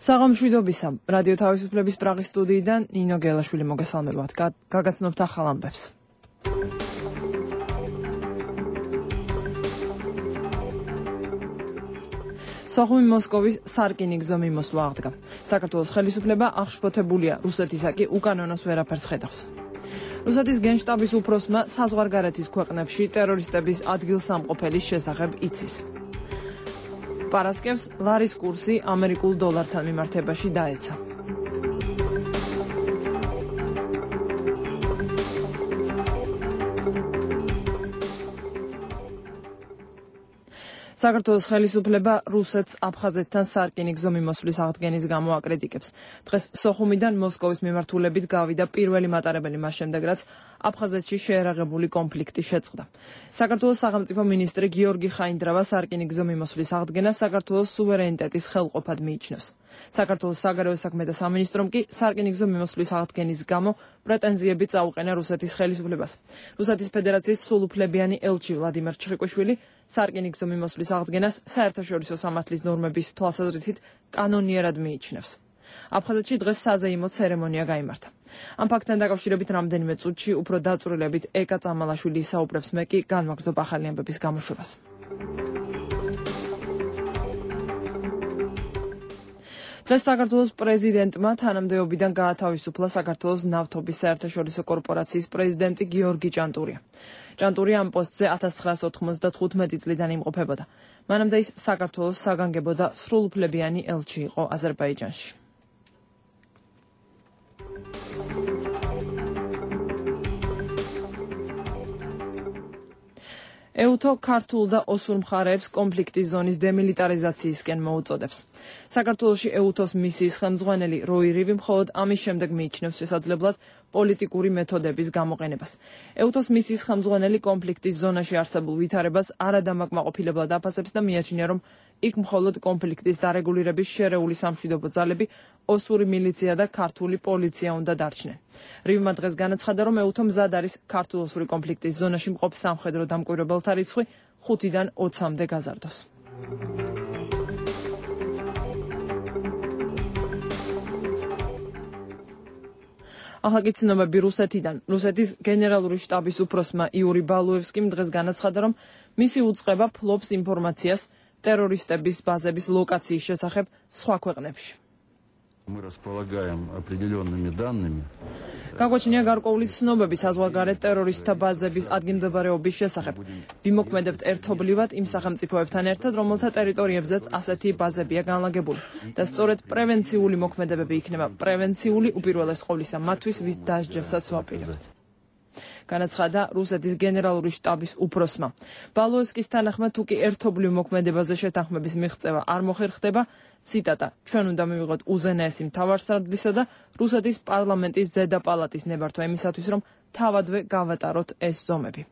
საღამოშვიდობისა რადიო თავისუფლების პრაღის სტუდიიდან ნინო გელაშვილი მოგესალმებათ. გაგაცნობთ ახალ ამბებს. სოხუმი მოსკოვის სარკინიგზო მიმოსვლა აღდგა. საქართველოს ხელისუფლება აღშფოთებულია, რუსეთისა კი უკანონოს ვერაფერს ხედავს. რუსეთის გენშტაბის უფროსმა საზღვარგარეთის ქვეყნებში ტერორისტების ადგილსამყოფელის შესახებ იცის. პარასკევს ლარის კურსი ამერიკულ დოლართან მიმართებაში დაეცა. საქართველოს ხელისუფლება რუსეთს აფხაზეთთან სარკინიგზო მიმოსვლის აღდგენის გამო აკრიტიკებს. დღეს სოხუმიდან მოსკოვის მიმართულებით გავიდა პირველი მატარებელი მას შემდეგ, რაც აფხაზეთში შეერაღებული კონფლიქტი შეწყდა. საქართველოს სახელმწიფო მინისტრი გიორგი ხაინდრავა სარკინიგზო მიმოსვლის აღდგენას საქართველოს სუვერენიტეტის ხელყოფად მიიჩნევს. საქართველოს საგარეო საქმეთა სამინისტრომ კი სარკინიგზო მიმოსვლის აღდგენის გამო პრეტენზიები წაუყენა რუსეთის ხელისუფლებას. რუსეთის ფედერაციის სრულუფლებიანი ელჩი ვლადიმერ ჩხიკვიშვილი სარკინიგზო მიმოსვლის აღდგენას საერთაშორისო სამართლის ნორმების თვალსაზრისით კანონიერად მიიჩნევს. აფხაზეთში დღეს საზეიმო ცერემონია გაიმართა. ამ ფაქტთან დაკავშირებით რამდენიმე წუთში უფრო დაწვრილებით ეკა წამალაშვილი ისაუბრებს, მე კი განვაგრძობ ახალი ამბების გამოშვებას. დღეს საქართველოს პრეზიდენტმა თანამდებობიდან გაათავისუფლა საქართველოს ნავთობის საერთაშორისო კორპორაციის პრეზიდენტი გიორგი ჭანტურია. ჭანტურია ამ პოსტზე 1995 წლიდან იმყოფებოდა. მანამდე ის საქართველოს საგანგებო და სრულუფლებიანი ელჩი იყო აზერბაიჯანში. ეუთო ქართულ და ოსურ მხარეებს კონფლიქტის ზონის დემილიტარიზაციისკენ მოუწოდებს. საქართველოში ეუთოს მისიის ხელმძღვანელი როი რივი მხოლოდ ამის შემდეგ მიიჩნევს შესაძლებლად პოლიტიკური მეთოდების გამოყენებას. ეუთოს მისიის ხელმძღვანელი კონფლიქტის ზონაში არსებულ ვითარებას არადამაკმაყოფილებლად აფასებს და მიაჩნია, რომ იქ მხოლოდ კონფლიქტის დარეგულირების შერეული სამშვიდობო ძალები, ოსური მილიცია და ქართული პოლიცია უნდა დარჩნენ. რივმა დღეს განაცხადა, რომ ეუთო მზად არის ქართულ-ოსური კონფლიქტის ზონაში მყოფ სამხედრო დამკვირვებელთა რიცხვი 5-დან 20-მდე გაზარდოს. ახლა ცნობები რუსეთიდან. რუსეთის გენერალური შტაბის უფროსმა იური ბალუევსკიმ დღეს განაცხადა, რომ მისი უწყება ფლობს ინფორმაციას ტერორისტების ბაზების ლოკაციის შესახებ სხვა ქვეყნებში. გაგვაჩნია გარკვეული ცნობები საზღვარგარეთ ტერორისტთა ბაზების ადგილმდებარეობის შესახებ. ვიმოქმედებთ ერთობლივად იმ სახელმწიფოებთან ერთად, რომელთა ტერიტორიებზეც ასეთი ბაზებია განლაგებული და სწორედ პრევენციული მოქმედებები იქნება პრევენციული უპირველეს ყოვლისა მათთვის, ვის დასჯასაც ვაპირებთ. განაცხადა რუსეთის გენერალური შტაბის უფროსმა. ბალუევსკის თანახმად, თუ კი ერთობლივ მოქმედებაზე შეთანხმების მიღწევა არ მოხერხდება, ციტატა, ჩვენ უნდა მივიღოთ უზენაესი მთავარსარდლისა და რუსეთის პარლამენტის ზედა პალატის ნებართვა იმისათვის, რომ თავადვე გავატაროთ ეს ზომები.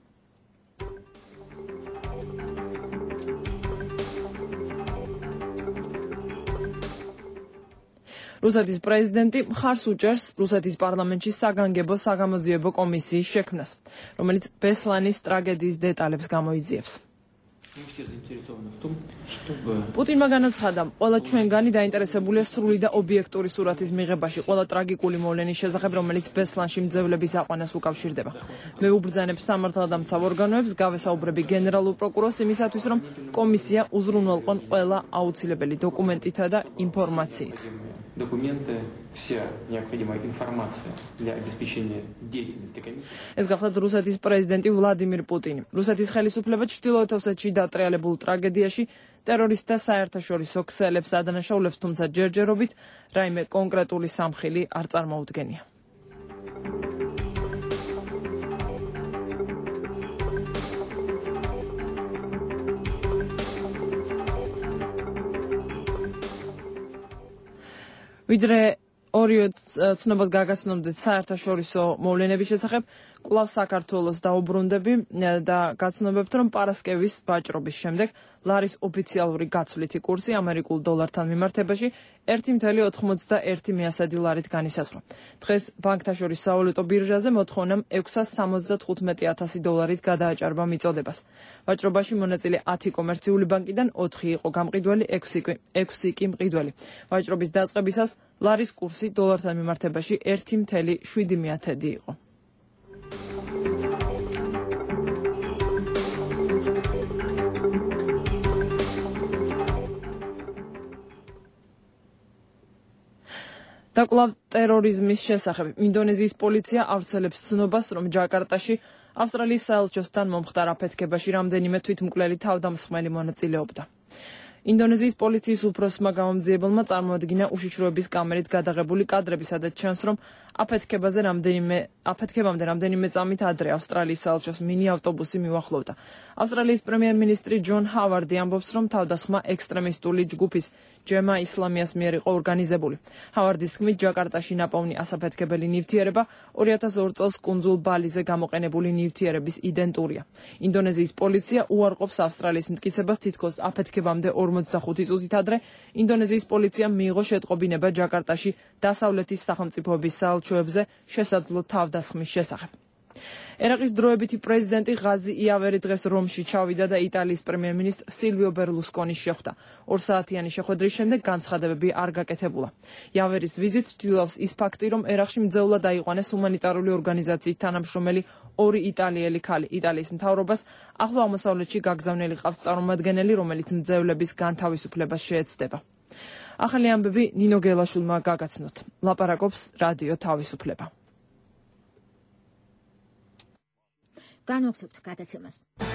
რუსეთის პრეზიდენტი მხარს უჭერს რუსეთის პარლამენტში საგანგებო საგამოძიებო კომისიის შექმნას, რომელიც ბესლანის ტრაგედიის დეტალებს გამოიძიებს. პუტინმა განაცხადა, ყველა ჩვენგანი დაინტერესებულია სრული და ობიექტური სურათის მიღებაში ყველა ტრაგიკული მოვლენის შესახებ, რომელიც ბესლანში მძევლების აყვანას უკავშირდება. მე უბრძანებ სამართალდამცავ ორგანოებს, გავესაუბრები გენერალურ პროკურორს იმისათვის, რომ კომისია უზრუნველყონ ყველა აუცილებელი დოკუმენტითა და ინფორმაციით. ეს გახლავთ რუსეთის პრეზიდენტი ვლადიმირ პუტინი. რუსეთის ხელისუფლება ჩრდილოეთ ოსეთში დატრიალებულ ტრაგედიაში ტერორისტთა საერთაშორისო ქსელებს ადანაშაულებს, თუმცა ჯერჯერობით რაიმე კონკრეტული სამხილი არ წარმოუდგენია. ვიდრე ორივე ცნობას გაგაცნობდეთ საერთაშორისო მოვლენების შესახებ, კვლავ საქართველოს დაუბრუნდები და გაცნობებთ, რომ პარასკევის ვაჭრობის შემდეგ ლარის ოფიციალური გაცვლითი კურსი ამერიკულ დოლართან მიმართებაში 1.91 ლარით განისაზღვრა. დღეს ბანკთაშორის სავალუტო ბირჟაზე მოთხოვნამ $675,000 გადააჭარბა მიწოდებას. ვაჭრობაში მონაწილე 10 კომერციული ბანკიდან 4 იყო გამყიდველი, 6 კი მყიდველი. ვაჭრობის დაწყებისას ლარის კურსი დოლართან მიმართებაში 1.7 იყო. და კვლავ ტერორიზმის შესახებ. ინდონეზიის პოლიცია ავრცელებს ცნობას, რომ ჯაკარტაში ავსტრალიის საელჩოსთან მომხდარ აფეთქებაში რამდენიმე თვითმკვლელი თავდამსხმელი მონაწილეობდა. ინდონეზიის პოლიციის უფროსმა გამომძიებელმა წარმოადგინა უშიშროების კამერით გადაღებული კადრები, სადაც ჩანს, რომ აფეთქებამდე რამდენიმე წამით ადრე ავსტრალიის საელჩოს მინი ავტობუსი მიუახლოვდა. ავსტრალიის პრემიერ-მინისტრი ჯონ ჰავარდი ამბობს, რომ თავდასხმა ექსტრემისტული ჯგუფის ჯემა ისლამიას მიერ იყო ორგანიზებული. ჰავარდის თქმით, ჯაკარტაში ნაპოვნი ასაფეთქებელი ნივთიერება 2002 წელს კუნძულ ბალიზე გამოყენებული ნივთიერების იდენტურია. ინდონეზიის პოლიცია უარყოფს ავსტრალიის მტკიცებას, თითქოს აფეთქებამდე 45 წუთით ადრე ინდონეზიის პოლიციამ მიიღო შეტყობინება ჯაკარტაში დასავლეთის სახელმწიფოების საელჩოებზე შესაძლო თავდასხმის შესახებ. ერაყის დროებითი პრეზიდენტი ღაზი იავერი დღეს რომში ჩავიდა და იტალიის პრემიერ-მინისტრ სილვიო ბერლუსკონის შეხვდა. 2 საათიანი შეხვედრის შემდეგ განცხადებები არ გაკეთებულა. იავერის ვიზიტს ცდილობს ის ფაქტი, რომ ერაყში მძევლად აიყვანეს ჰუმანიტარული ორგანიზაციის თანამშრომელი 2 იტალიელი ქალი. იტალიის მთავრობას ახლო აღმოსავლეთში გაგზავნილი ყავს წარმომადგენელი, რომელიც მძევლების განთავისუფლებას შეეცდება. ახალი ამბები ნინო გელაშვილმა გაგაცნოთ. ლაპარაკობს რადიო თავისუფლება. განვაგრძობთ გადაცემას.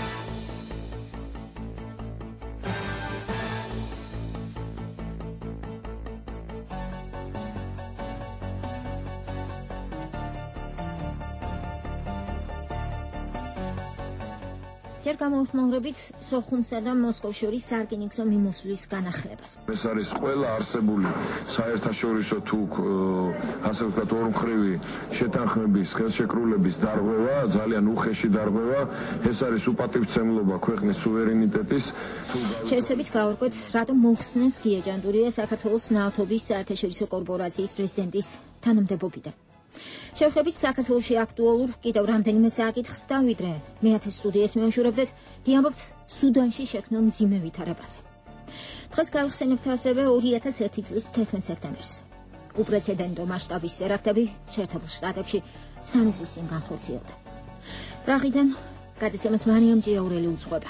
ჯერ გამოვხმაურებით სოხუმსა და მოსკოვს შორის სარკინიგზო მიმოსვლის განახლებას. ეს არის ყველა არსებული საერთაშორისო თუ ასე ვთქვათ ორმხრივი შეთანხმების ხელშეკრულების დარღვევა, ძალიან უხეში დარღვევა. ეს არის უპატივცემლობა ქვეყნის სუვერენიტეტის. შევსებით გავარკვეთ, რატომ მოხსნეს გია ჯანდურია საქართველოს ნავთობის საერთაშორისო კორპორაციის პრეზიდენტის თანამდებობიდან. შევხვდებით საქართველოში აქტუალურ კიდევ რამდენიმე საკითხს და ვიდრე მეათე სტუდიას მევაშურებდეთ, დიამბობთ სუდანში შექმნილ მძიმე ვითარებაზე. დღეს გავიხსენებთ ასევე 2001 წლის 11 სექტემბერს. უპრეცედენტო მასშტაბის ტერაქტები შეერთებულ შტატებში 3 წლის წინ განხორციელდა. პრაღიდან გადაცემას მარიამ ჯიაურელი უძღვება.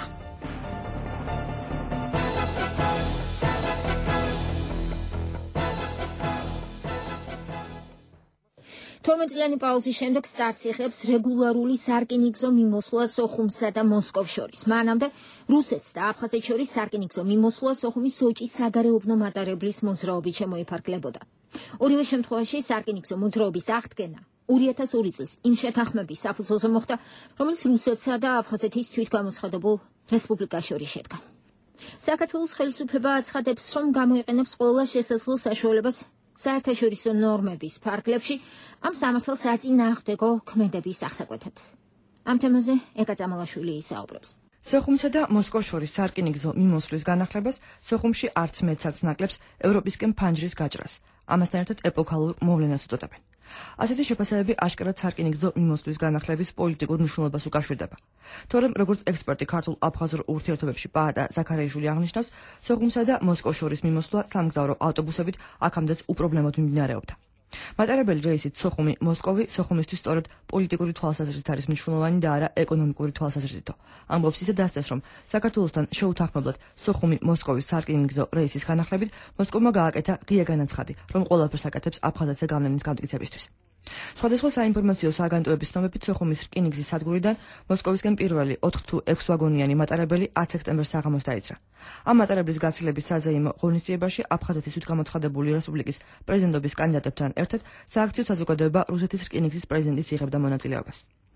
12-წლიანი პაუზის შემდეგ სტარტს იღებს რეგულარული სარკინიგზო მიმოსვლა სოხუმსა და მოსკოვს შორის. მანამდე რუსეთს და აფხაზეთს შორის სარკინიგზო მიმოსვლა სოხუმის სოჭის საგარეუბნო მატარებლის მოძრაობით შემოიფარგლებოდა. ორივე შემთხვევაში სარკინიგზო მოძრაობის აღდგენა 2002 წლის იმ შეთანხმების საფუძველზე მოხდა, რომელიც რუსეთსა და აფხაზეთის თვითგამოცხადებულ რესპუბლიკას შორის შედგა. საქართველოს ხელისუფლება აცხადებს, რომ გამოიყენებს ყველა შესაძლო საშუალებას საერთაშორისო ნორმების ფარგლებში ამ სამართალს აწინააღმდეგო ქმედების აღსაკვეთად. ამ თემაზე ეკა წამალაშვილი ისაუბრებს. სოხუმსა და მოსკოვს შორის სარკინიგზო მიმოსვლის განახლებას სოხუმში არც მეცაც ნაკლებს ევროპისკენ ფანჯრის გაჭრას. ამასთან ერთად ეპოქალურ მოვლენას უწოდებენ. ასეთი შეფასებები აშკარად სარკინიგზო მიმოსვლის განახლების პოლიტიკურ მნიშვნელობას უკავშირდება. თორემ, როგორც ექსპერტი ქართულ აფხაზურ ურთიერთობებში პაატა ზაქარიაშვილი აღნიშნავს, სოხუმსა და მოსკოვს შორის მიმოსვლა სამგზავრო ავტობუსებით აქამდეც უპრობლემოდ მიმდინარეობდა. მატარებელი რეისით სოხუმი-მოსკოვი სოხუმისთვის სწორედ პოლიტიკური თვალსაზრისით არის მნიშვნელოვანი და არა ეკონომიკური თვალსაზრისითო. ამბობს ისე დასწეს, რომ საქართველოსთან შეუთანხმებლად სოხუმი-მოსკოვის სარკინიგზო რეისის განახლებით მოსკოვმა გააკეთა ღია განაცხადი, რომ ყველაფერს აკეთებს აფხაზეთზე გავლენის გამტკიცებისთვის. სხვადასხვა საინფორმაციო სააგენტოების ცნობებით სოხუმის რკინიგზის სადგურიდან მოსკოვისკენ პირველი 4 თუ 6 ვაგონიანი მატარებელი 10 სექტემბერს საღამოს დაიძრა. ამ მატარებლის გაცილების საზეიმო ღონისძიებაში აფხაზეთის თვითგამოცხადებული რესპუბლიკის პრეზიდენტობის კანდიდატებთან ერთად სააქციო საზოგადოება რუსეთის რკინიგზის პრეზიდენტიც იღებდა მონაწილეობას.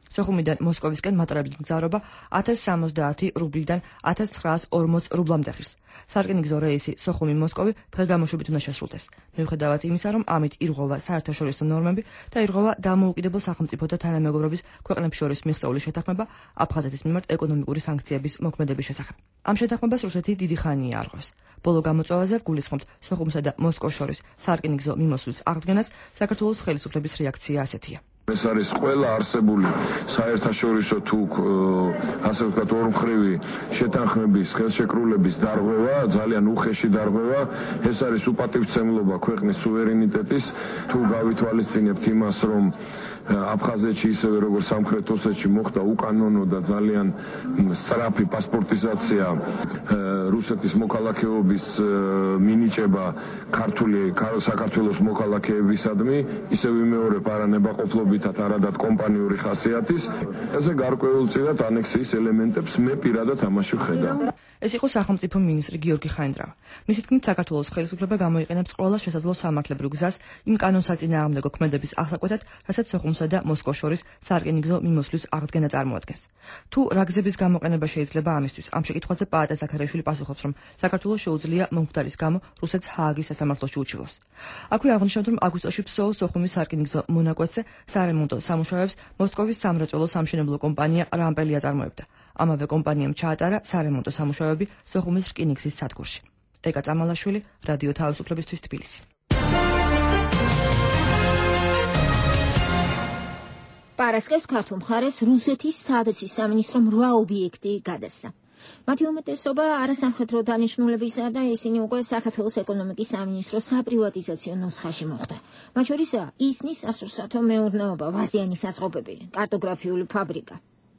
სოხუმიდან მოსკოვისკენ მატარებლის მგზავრობა 1070 რუბლიდან 1940 რუბლამდე ღირს. სარკინიგზო რეისი სოხუმი-მოსკოვი დღე-გამოშვებით უნდა შესრულდეს. მიუხედავად იმისა, რომ ამით ირღვევა საერთაშორისო ნორმები და ირღვევა დამოუკიდებელ სახელმწიფოთა თანამეგობრობის ქვეყნებს შორის მიღწეული შეთანხმება აფხაზეთის მიმართ ეკონომიკური სანქციების მოქმედების შესახებ. ამ შეთანხმებას რუსეთი დიდი ხანია არღვევს. ბოლო გამოწვევაზე გულისხმობთ სოხუმსა და მოსკოვს შორის სარკინიგზო მიმოსვლის აღდგენას საქართველოს ხელისუფლების რეაქცია ასეთია. ეს არის ყველა არსებული საერთაშორისო თუ ასე ვთქვათ ორმხრივი შეთანხმების ხელშეკრულების დარღვევა, ძალიან უხეში დარღვევა. ეს არის უპატივცემლობა ქვეყნის სუვერენიტეტის. თუ გავითვალისწინებთ იმას, რომ აფხაზეთში ისევე როგორც სამხრეთ ოსეთში მოხდა უკანონო და ძალიან სწრაფი პასპორტიზაცია რუსეთის მოქალაქეობის მინიჭება საქართველოს მოქალაქეებისადმი, ისე ვიმეორებ არანებაყოფლობითად არადად კომპანიური ხასიათის. ესე გარკვეულწილად ანექსიის ელემენტებს მე პირადად ამაში ვხედავ. ეს იყო სახელმწიფო მინისტრი გიორგი ხაინდრავა. მისი თქმით, საქართველოს ხელისუფლება გამოიყენებს ყველა შესაძლო სამართლებრივ გზას იმ კანონსაწინააღმდეგო ქმედების აღსაკვეთად, რასაც სოხუმსა და მოსკოვს შორის სარკინიგზო მიმოსვლის აღდგენა წარმოადგენს. თუ რა გზების გამოყენება შეიძლება ამისთვის, ამ შეკითხვაზე პაატა ზაქარიაშვილი პასუხობს, რომ საქართველოს შეუძლია მომხდარის გამო რუსეთს ჰააგის სასამართლოში უჩივლოს. აქვე აღნიშნავთ, რომ აგვისტოში ფსოუ სოხუმის სარკინიგზო მონაკვეთზე სარემონტო სამუშაოებს მოსკოვის სამრეწველო სამშენებლო კომპანია რამპელი აწარმოებდა. ამავე კომპანიამ ჩაატარა სარემონტო სამუშაოები სოხუმის რკინიგზის სადგურში. ეკა წამალაშვილი, რადიო თავისუფლებისთვის თბილისი. პარასკევს ქართულ მხარეს რუსეთის თავდაცვის სამინისტრომ 8 ობიექტი გადასცა. მათი უმეტესობა არასამხედრო დანიშნულებისა და ისინი უკვე საქართველოს ეკონომიკის სამინისტროს საპრივატიზაციო ნუსხაში მოხვდა. მათ შორის ისნის სასურსათო მეურნეობა, ვაზიანის საწყობები, კარტოგრაფიული ფაბრიკა.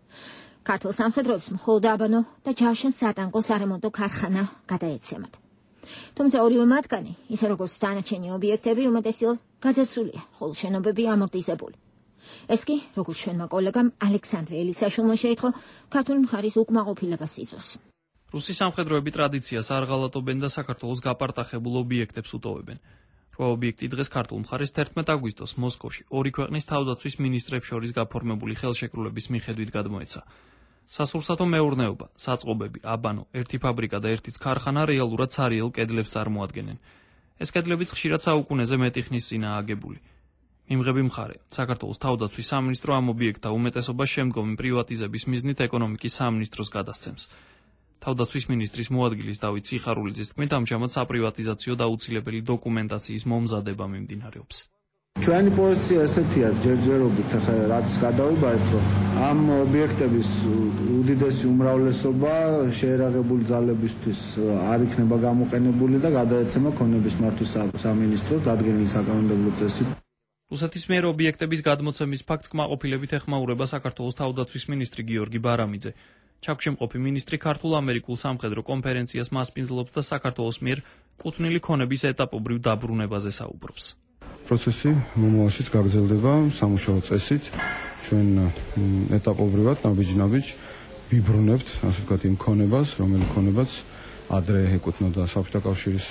ქართულ სამხედროებს მხოლოდ აბანო და ჯავშან სატანკო სარემონტო ქარხანა გადაეცემათ. თუმცა ორივე მათგანი, ისე როგორც დანარჩენი ობიექტები, უმეტესად გაძერცულია, ხოლო შენობები ამორტიზებული. ეს კი, როგორც ჩვენმა კოლეგამ ალექსანდრე ელისაშვილმა შეიტყო, ქართული მხარის უკმაყოფილებას იწვევს. რუსი სამხედროები ტრადიციას არ ღალატობენ და საქართველოს გაპარტახებულ ობიექტებს უტოვებენ. 8 ობიექტი დღეს ქართულ მხარეს 11 აგვისტოს მოსკოვში ორი ქვეყნის თავდაცვის მინისტრებს შორის გაფორმებული ხელშეკრულების მიხედვით გადმოეცა. სასურსათო მეურნეობა, საწყობები, აბანო, ერთი ფაბრიკა და ერთიც ქარხანა რეალურად სარიელ კედლებს წარმოადგენენ. ეს კედლებიც ხშირად საუკუნეზე მეტი ხნის წინაა აგებული. მიმღები მხარე, საქართველოს თავდაცვის სამინისტრო ამ ობიექტთა უმეტესობას შემდგომი პრივატიზების მიზნით ეკონომიკის სამინისტროს გადასცემს. თავდაცვის მინისტრის მოადგილის დავით სიხარულიძის თქმით, ამჟამად საპრივატიზაციო და აუცილებელი დოკუმენტაციის მომზადება მიმდინარეობს. ჩვენი პოზიცია ესეთია, ჯერჯერობით რაც გადავიბარეთ, რომ ამ ობიექტების უდიდესი უმრავლესობა შეერაღებული ძალებისთვის არ იქნება გამოყენებული და გადაეცემა ქონების მართვის სამინისტროს დადგენილი საკანონმდებლო წესით. რუსეთის მიერ ობიექტების გადმოცემის ფაქტს კმაყოფილებით ეხმაურება საქართველოს თავდაცვის მინისტრი გიორგი ბარამიძე. ჩაქვში მყოფი მინისტრი ქართულ-ამერიკულ სამხედრო კონფერენციას მასპინძლობს და საქართველოს მიერ კუთვნილი ქონების ეტაპობრივ დაბრუნებაზე საუბრობს. პროცესი მომავალშიც გაგრძელდება სამუშაო წესით. ჩვენ ეტაპობრივად ნაბიჯ-ნაბიჯ ვიბრუნებთ, ასე ვთქვათ, იმ ქონებას, რომელი ქონებაც ადრე ეკუთვნოდა საბჭოთა კავშირის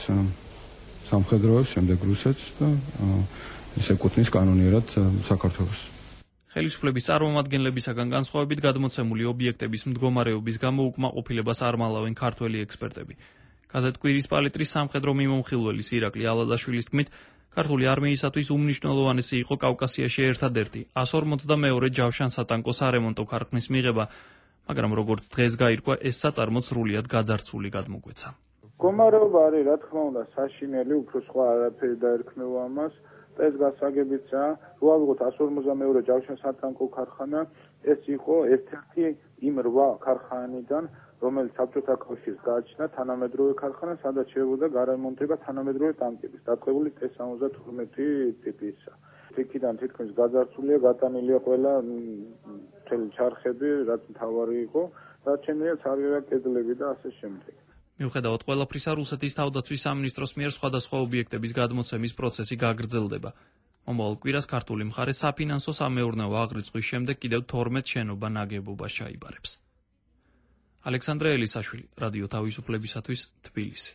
სამხედროებს, შემდეგ რუსეთს და ეს ეკუთვნის კანონიერად საქართველოს. ხელისუფლების წარმომადგენლებისაგან განსხვავებით გადმოცემული ობიექტების მდგომარეობის გამო უკმაყოფილებას არ მალავენ ქართველი ექსპერტები. გაზეთ კვირის პალიტრის სამხედრო მიმომხილველის ირაკლი ალადაშვილის თქმით, ქართული არმიისათვის უმნიშვნელოვანესი იყო კავკასიაში ერთადერთი 142 ჯავშან სატანკო სარემონტო ქარხნის მიღება, მაგრამ როგორც დღეს გაირკვა, ეს საწარმო სრულიად გაძარცვული გადმოგვეცა. მდგომარეობა არის, რა თქმა უნდა, საშინელი, უფრო სხვა არაფერი დაერქმევა ამას. ეს გასაგებია, რო ავიღოთ 142 ჯავშან სატანკო ქარხანა, ეს იყო ერთ-ერთი იმ 8 ქარხანიდან, რომელიც საბჭოთა კავშირს გააჩნდა თანამედროვე ქარხანა, სადაც შეებოდა გარემონტება თანამედროვე ტანკების, დაწყებული T-72 ტიპისა. იქიდან თითქმის გაძარცვულია, გატანილია ყველა მთელი ჩარხები, რაც მთავარი იყო, დარჩენილია სარიელი კედლები და ასე შემდეგ. მიუხედავად ყველაფრისა, რუსეთის თავდაცვის სამინისტროს მიერ სხვადასხვა ობიექტების გადმოცემის პროცესი გაგრძელდება. მომავალ კვირას ქართული მხარე საფინანსო სამეურნეო აღრიცხვის შემდეგ კიდევ 12 შენობა ნაგებობას ჩაიბარებს. ალექსანდრე ელისაშვილი, რადიო თავისუფლებისათვის, თბილისი.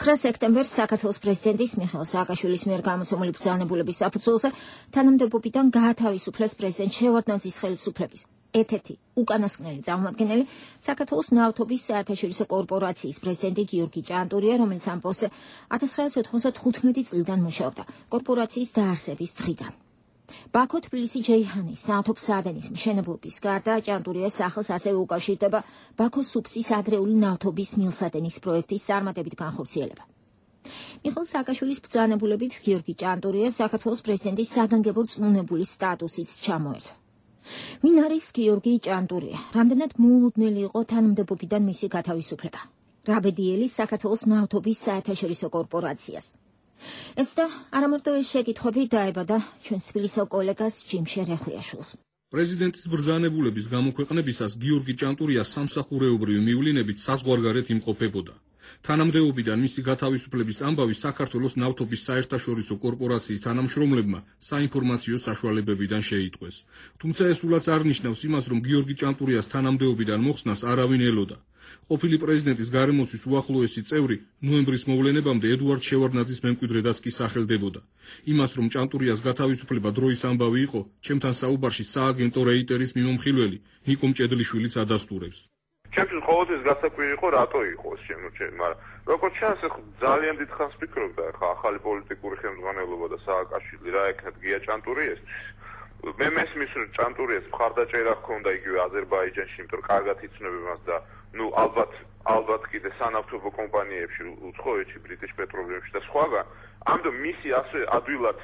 9 სექტემბერს საქართველოს პრეზიდენტის მიხეილ სააკაშვილის მიერ გამოცემული ბრძანებულების საფუძველზე თანამდებობიდან გაათავისუფლეს პრეზიდენტ შევარდნაძის ხელისუფლების ერთ-ერთი უკანასკნელი წარმომადგენელი საქართველოს ნავთობის საერთაშორისო კორპორაციის პრეზიდენტი გიორგი ჭანტურია, რომელიც ამ პოსტზე 1995 წლიდან მუშაობდა კორპორაციის დაარსების დღიდან. ბაქო თბილისი ჯეიჰანის ნავთობსადენის მშენებლობის გარდა ჭანტურიას სახელს ასევე უკავშირდება ბაქო სუფსის ადრეული ნავთობის მილსადენის პროექტის წარმატებით განხორციელება. მიხეილ სააკაშვილის ბრძანებულებით გიორგი ჭანტურია საქართველოს პრეზიდენტის საგანგებო რწმუნებულის სტატუსით ჩამოერთვა. ვინ არის გიორგი ჭანტურია? რამდენად მოულოდნელი იყო თანამდებობიდან მისი გათავისუფლება? რა ბედიელი საქართველოს ნავთობის საერთაშორისო კორპორაციას? ეს და არამარტო ეს შეკითხვები დაებადა ჩვენს თბილისელ კოლეგას ჯიმშე რეხვიაშვილს. პრეზიდენტის ბრძანებულების გამოქვეყნებისას გიორგი ჭანტურია სამსახურეობრივი მივლინებით საზღვარგარეთ იმყოფებოდა. თანამდებობიდან მისი გათავისუფლების ამბავი საქართველოს ნავთობის საერთაშორისო კორპორაციის თანამშრომლებმა საინფორმაციო საშუალებებიდან შეიტყვეს. თუმცა ეს ულაც არ ნიშნავს იმას, რომ გიორგი ჭანტურიას თანამდებობიდან მოხსნას არავინ ელოდა. ყოფილი პრეზიდენტის გარემოცვის უახლოესი წევრი ნოემბრის მოვლენებამდე ედუარდ შევარდნაძის მემკვიდრედაც კი სახელდებოდა. იმას, რომ ჭანტურიას გათავისუფლება დროის ამბავი იყო, ჩემთან საუბარში სააგენტო რეიტერის მიმომხილველი ნიკო მჭედლიშვილიც ადასტურებს. ჩემთვის ყოველთვის გასაკვირი იყო რატო იყოს შემოჩენი, მაგრამ როგორც ჩანს, ძალიან დიდ ხანს ვფიქრობდა, ხა ახალი პოლიტიკური ხელმძღვანელობა და სააკაშვილი რა ეკნათ გია ჭანტურიესთვის. მე მესმის, რომ ჭანტურიეს მხარდაჭერა ჰქონდა იგივე აზერბაიჯანში, იმიტომ რომ კარგად იცნობენ მას და ალბათ კიდე სანავთობო კომპანიებში, უცხოეთში, ბრიტიშ პეტროლიუმში და სხვაგან, ამიტომ მისი ასე ადვილად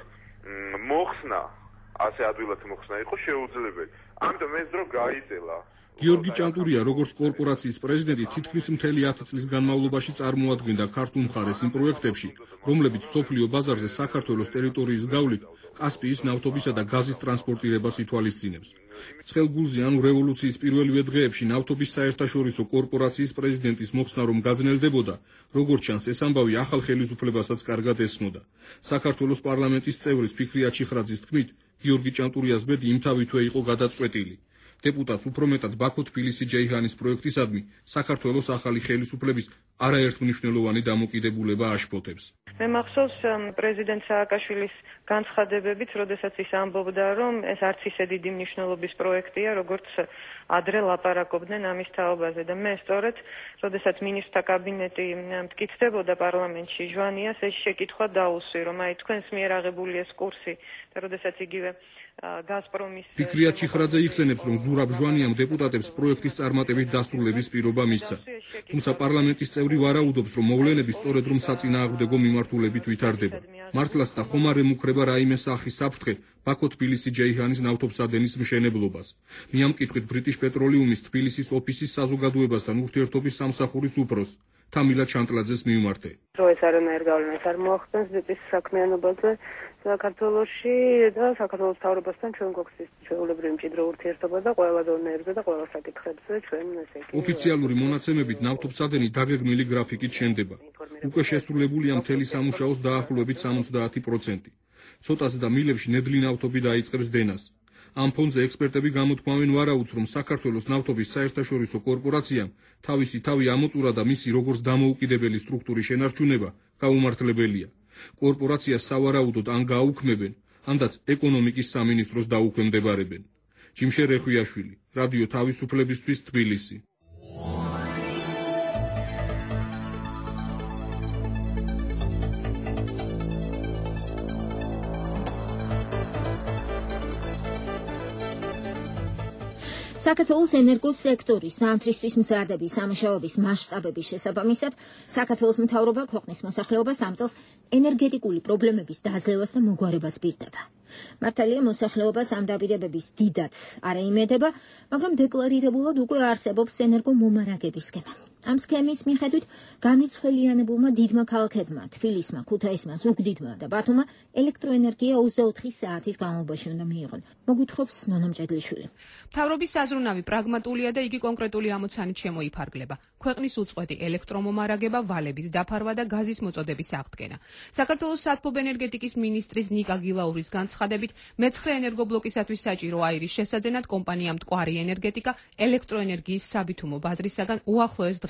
მოხსნა იყო შეუძლებელი. ამიტომ ეს დრო გაიძელა. გიორგი ჭანტურია, როგორც კორპორაციის პრეზიდენტი, თითქმის მთელი 10 წლის განმავლობაში წარმოადგენდა ქართულ მხარეს იმ პროექტებში, რომლებიც სოფლიო ბაზარზე საქართველოს ტერიტორიის გავლით კასპიის ნავთობისა და გაზის ტრანსპორტირებას ითვალისწინებს. ცხელ გულზე ანუ რევოლუციის პირველივე დღეებში ნავთობის საერთაშორისო კორპორაციის პრეზიდენტის მოხსნა რომ გაძნელდებოდა, როგორც ჩანს, ეს ამბავი ახალ ხელისუფლებასაც კარგად ესმოდა. საქართველოს პარლამენტის წევრის ფიქრია ჩიხრაძის თქმით, გიორგი ჭანტურიას ბედი იმთავითვე იყო გადაწყვეტილი. დეპუტატს უფრო მეტად ბაქო თბილისი ჯეიჰანის პროექტისადმი საქართველოს ახალი ხელისუფლების არაერთმნიშვნელოვანი დამოკიდებულება აშფოთებს. მე მახსოვს პრეზიდენტ სააკაშვილის განცხადებებით, როდესაც ის ამბობდა, რომ ეს არც ისე დიდი მნიშვნელობის პროექტია, როგორც ადრე ლაპარაკობდნენ ამის თაობაზე და მე სწორედ, როდესაც მინისტრთა კაბინეტი მტკიცდებოდა პარლამენტში ჟვანიას, ეს შეკითხვა დაუსვი, რომ აი თქვენს მიერ აღებული ეს კურსი და როდესაც იგივე გაზპრომის ფიქრია ჩიხრაძე იხსენებს, რომ ზურაბ ჟვანიამ დეპუტატებს პროექტის წარმატებით დასრულების პირობა მისცა. თუმცა პარლამენტის წევრი ვარაუდობს, რომ მოვლენები სწორედ რომ საწინააღმდეგო მიმართულებით ვითარდება. მართლაც და ხომ არ ემუქრება რაიმე სახის საფრთხე ბაქო თბილისი ჯეიჰანის ნავთობსადენის მშენებლობას. მიამკითხვით ბრიტიშ პეტროლიუმის თბილისის ოფისის საზოგადოებასთან ურთიერთობის სამსახურის უფროსს თამილა ჩანტლაძეს მიმართე. ეს არანაირ გავლენას არ მოახდენს ბიტის საქმიანობაზე საქართველოში და საქართველოს მთავრობასთან ჩვენ გვაქვს ჩვეულებრივი მჭიდრო ურთიერთობა და ყველა დონეებზე და ყველა საკითხებზე ჩვენ ესე იგი ოფიციალური მონაცემებით ნავთობსადენი დაგეგმილი გრაფიკით შენდება. უკვე შესრულებულია მთელი სამუშაოს დაახლოებით 70%. ცოტაზე და მილებში ნედლი ნავთობი დაიწყებს დენას. ამ ფონზე ექსპერტები გამოთქვამენ ვარაუდს, რომ საქართველოს ნავთობის საერთაშორისო კორპორაციამ თავისი თავი ამოწურა და მისი როგორც დამოუკიდებელი სტრუქტურის შენარჩუნება გაუმართლებელია. კორპორაციას სავარაუდოდ ან გააუქმებენ, ანდაც ეკონომიკის სამინისტროს დაუქვემდებარებენ. ჯიმშე რეხვიაშვილი, რადიო თავისუფლებისთვის, თბილისი. საქართველოს ენერგოს სექტორის ზამთრისთვის მზადების სამუშაოების მასშტაბების შესაბამისად, საქართველოს მთავრობა ქვეყნის მოსახლეობას ამ წელს ენერგეტიკული პრობლემების დაძლევას და მოგვარებას პირდება. მართალია მოსახლეობას ამ დაპირებების დიდად არ ეიმედება, მაგრამ დეკლარირებულად უკვე არსებობს ენერგო მომარაგების სქემა. ამ სქემის მიხედვით განიცხელიანებულმა დიდმა ქალაქებმა, თბილისმა, ქუთაისმა, ზუგდიდმა და ბათუმმა ელექტროენერგია 24 საათის განმავლობაში უნდა მიიღონ. მოგვითხრობს ნონა მჭედლიშვილი. მთავრობის საზრუნავი პრაგმატულია და იგი კონკრეტული ამოცანით შემოიფარგლება. ქვეყნის უწყვეტი ელექტრომომარაგება, ვალების დაფარვა და გაზის მოწოდების აღდგენა. საქართველოს საათბობ-ენერგეტიკის მინისტრის ნიკა გილაურის განცხადებით, მე-9 ენერგობლოკისათვის საჭირო აირის შესაძენად კომპანია მტკვარი ენერგეტიკა ელექტროენერგიის საბითუმო ბაზრისაგან უახლოეს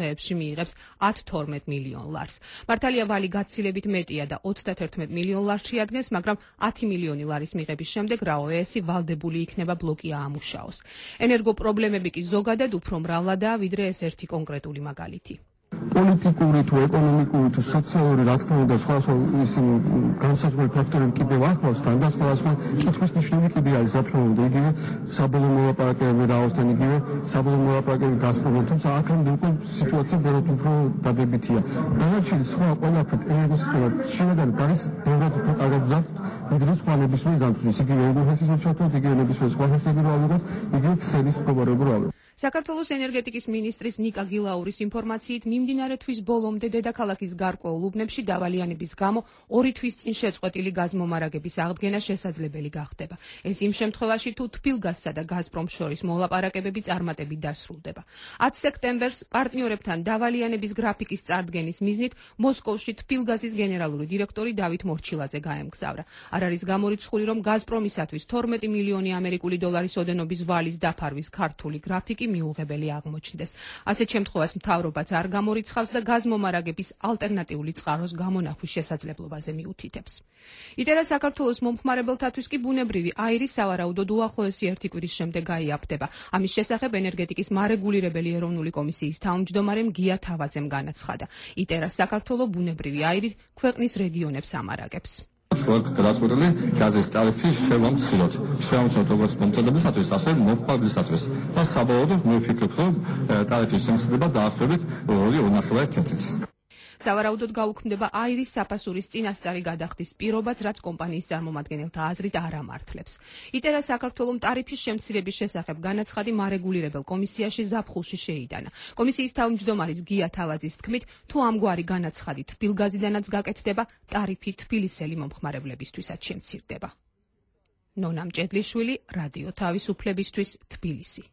დღეებში მიიღებს 10-12 მილიონ ლარს. მართალია ვალი გაცილებით მეტია და 31 მილიონ ლარს შეადგენს, მაგრამ 10 მილიონი ლარის მიღების შემდეგ RAO-ესი ვალდებული იქნება ბლოკი აამუშაოს. ენერგო პრობლემები კი ზოგადად უფრო მრავლადაა, ვიდრე ეს ერთი კონკრეტული მაგალითი. პოლიტიკური თუ ეკონომიკური თუ სოციალური რა თქმა უნდა სხვა ისინი განსაზღვრელი ფაქტორები კიდევ ახლავს თან და სხვადასხვა კითხვის ნიშნები კიდე არის რა თქმა უნდა იგივე საბოლოო მოლაპარაკებები RAO-სთან იგივე საბოლოო მოლაპარაკებები გაზპრომთან თუმცა აქამდე უკვე სიტუაცია ბევრად უფრო დადებითია დანარჩენი სხვა ყველაფრით ენერგოსისტემა შინაგან არის ბევრად უფრო კარგად მზად ვიდრე სხვა ნებისმიერ ზამთრის იგივე ენერგოჰესის უჩართოთ იგივე ნებისმიერ სხვა ჰესები რო ავიღოთ იგივე ქსელის მდგომარეობა რო ავიღოთ საქართველოს ენერგეტიკის მინისტრის ნიკა გილაურის ინფორმაციით მიმდინარე თვის ბოლომდე დედაქალაქის გარკვეულ უბნებში დავალიანების გამო 2 თვის წინ შეწყვეტილი გაზმომარაგების აღდგენა შესაძლებელი გახდება. ეს იმ შემთხვევაში, თუ თბილგაზსა და გაზპრომს შორის მოლაპარაკებები წარმატებით დასრულდება. 10 სექტემბერს პარტნიორებთან დავალიანების გრაფიკის წარდგენის მიზნით მოსკოვში თბილგაზის გენერალური დირექტორი დავით მორჩილაძე გაემგზავრა. არ არის გამორიცხული, რომ გაზპრომისათვის 12 მილიონი ამერიკული დოლარის ოდენობის ვალის დაფარვის ქართული გრაფიკი მიუღებელი აღმოჩნდეს. ასეთ შემთხვევას მთავრობაც არ გამორიცხავს და გაზმომარაგების ალტერნატიული წყაროს გამონახვის შესაძლებლობაზე მიუთითებს. იტერა საქართველოს მომხმარებელთათვის კი ბუნებრივი აირი სავარაუდოდ უახლოესი 1 კვირის შემდეგ გაიაფდება. ამის შესახებ ენერგეტიკის მარეგულირებელი ეროვნული კომისიის თავმჯდომარემ გია თავაძემ განაცხადა. იტერა საქართველოს ბუნებრივი აირი ქვეყნის რეგიონებს ამარაგებს. გადაწყვეტილი გაზის ტარიფი შევამციროთ. შევამციროთ როგორც მომწოდებისათვის, ასე მომხმარებლისათვის. და საბოლოოდ მე ვფიქრობ, რომ ტარიფის შემცირება დაახლოებით 2.5 კეთილით. სავარაუდოდ გაუქმდება აირის საფასურის წინასწარი გადახდის პირობაც, რაც კომპანიის წარმომადგენელთა აზრით არ ამართლებს. იტერა საქართველოს ტარიფის შემცირების შესახებ განაცხადი მარეგულირებელ კომისიაში ზაფხულში შეიტანა. კომისიის თავმჯდომარის გია თავაძის თქმით, თუ ამგვარი განაცხადი თბილგაზიდანაც გაკეთდება, ტარიფი თბილისელი მომხმარებლებისთვისაც შემცირდება. ნონა მჭედლიშვილი, რადიო თავისუფლებისთვის, თბილისი.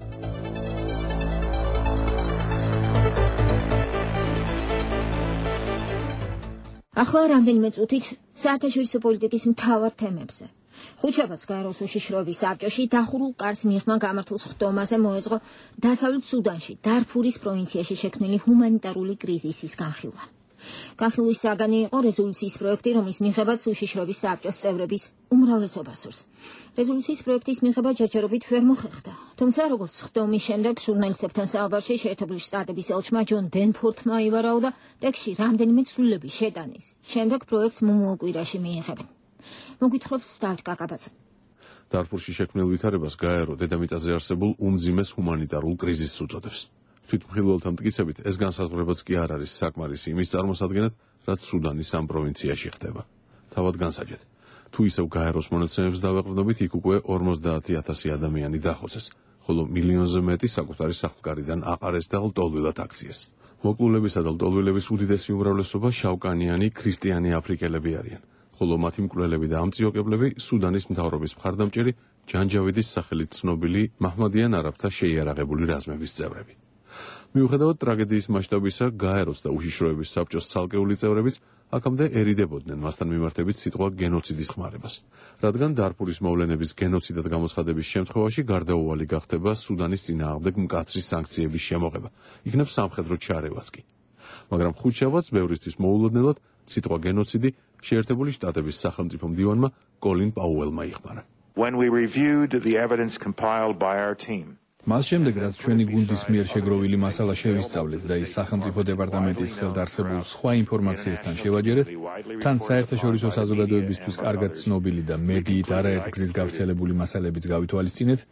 ახლა რამდენიმე წუთით საერთაშორისო პოლიტიკის მთავარ თემებზე. ხუთშაბათს გაეროს უშიშროების საბჭოში დახურულ კარს მიღმა გამართულ ხდომაზე მოეწყო დასავლეთ სუდანში დარფურის პროვინციაში შექმნილი ჰუმანიტარული კრიზისის განხილვა. განხილვის საგანი იყო რეზოლუციის პროექტი, რომლის მიღებაც უშიშროების საბჭოს წევრების უმრავლესობა სურს. რეზოლუციის პროექტის მიღება ჯერჯერობით ვერ მოხერხდა. თუმცა, როგორც ხდომის შემდეგ ჟურნალისტებთან საუბარში შეერთებული შტატების ელჩმა ჯონ დენფორდმა ივარაუდა, ტექსტში რამდენიმე ცვლილების შეტანის შემდეგ პროექტს მომავალ კვირაში მიიღებენ. მოგვითხრობს დავით კაკაბაძე. დარფურში შექმნილ ვითარებას გაერო დედამიწაზე არსებულ უმძიმეს ჰუმანიტარულ კრიზისს უწოდებს. თვითმხილველთა მტკიცებით ეს განსაზღვრებაც კი არ არის საკმარისი იმის წარმოსადგენად, რაც სუდანის ამ პროვინციაში ხდება. თავად განსაჯეთ, თუ ისევ გაეროს მონაცემებს დავეყრდნობით, იქ უკვე 50,000 ადამიანი დახოცეს, ხოლო მილიონზე მეტი საკუთარი სახლკარიდან აყარეს და ლტოლვილად აქციეს. მოკლულებისა და ლტოლვილების უდიდესი უმრავლესობა შავკანიანი ქრისტიანი აფრიკელები არიან, ხოლო მათი მკვლელები და ამწიოკებლები სუდანის მთავრობის მხარდამჭერი ჯანჯავიდის სახელით ცნობილი მაჰმადიან არაბთა შეიარაღებული რაზმების წევრები. მიუხედავად ტრაგედიის მასშტაბისა, გაეროს და უშიშროების საბჭოს ცალკეული წევრებიც აქამდე ერიდებოდნენ მასთან მიმართებით სიტყვა გენოციდის ხმარებას, რადგან დარფურის მოვლენების გენოციდად გამოცხადების შემთხვევაში გარდაუვალი გახდება სუდანის წინააღმდეგ მკაცრი სანქციების შემოღება, იქნებ სამხედრო ჩარევაც კი. მაგრამ ხუთშაბათს ბევრისთვის მოულოდნელად სიტყვა გენოციდი შეერთებული შტატების სახელმწიფო მდივანმა კოლინ პაუელმა იხმარა. When we reviewed the evidence compiled by our team, მას შემდეგ, რაც ჩვენი გუნდის მიერ შეგროვილი მასალა შევისწავლეთ და ის სახელმწიფო დეპარტამენტის ხელდარსებულ სხვა ინფორმაციასთან შევაჯერეთ, თან საერთაშორისო საზოგადოებისთვის კარგად ცნობილი და მედიით არაერთგზის გავრცელებული მასალებიც გავითვალისწინეთ,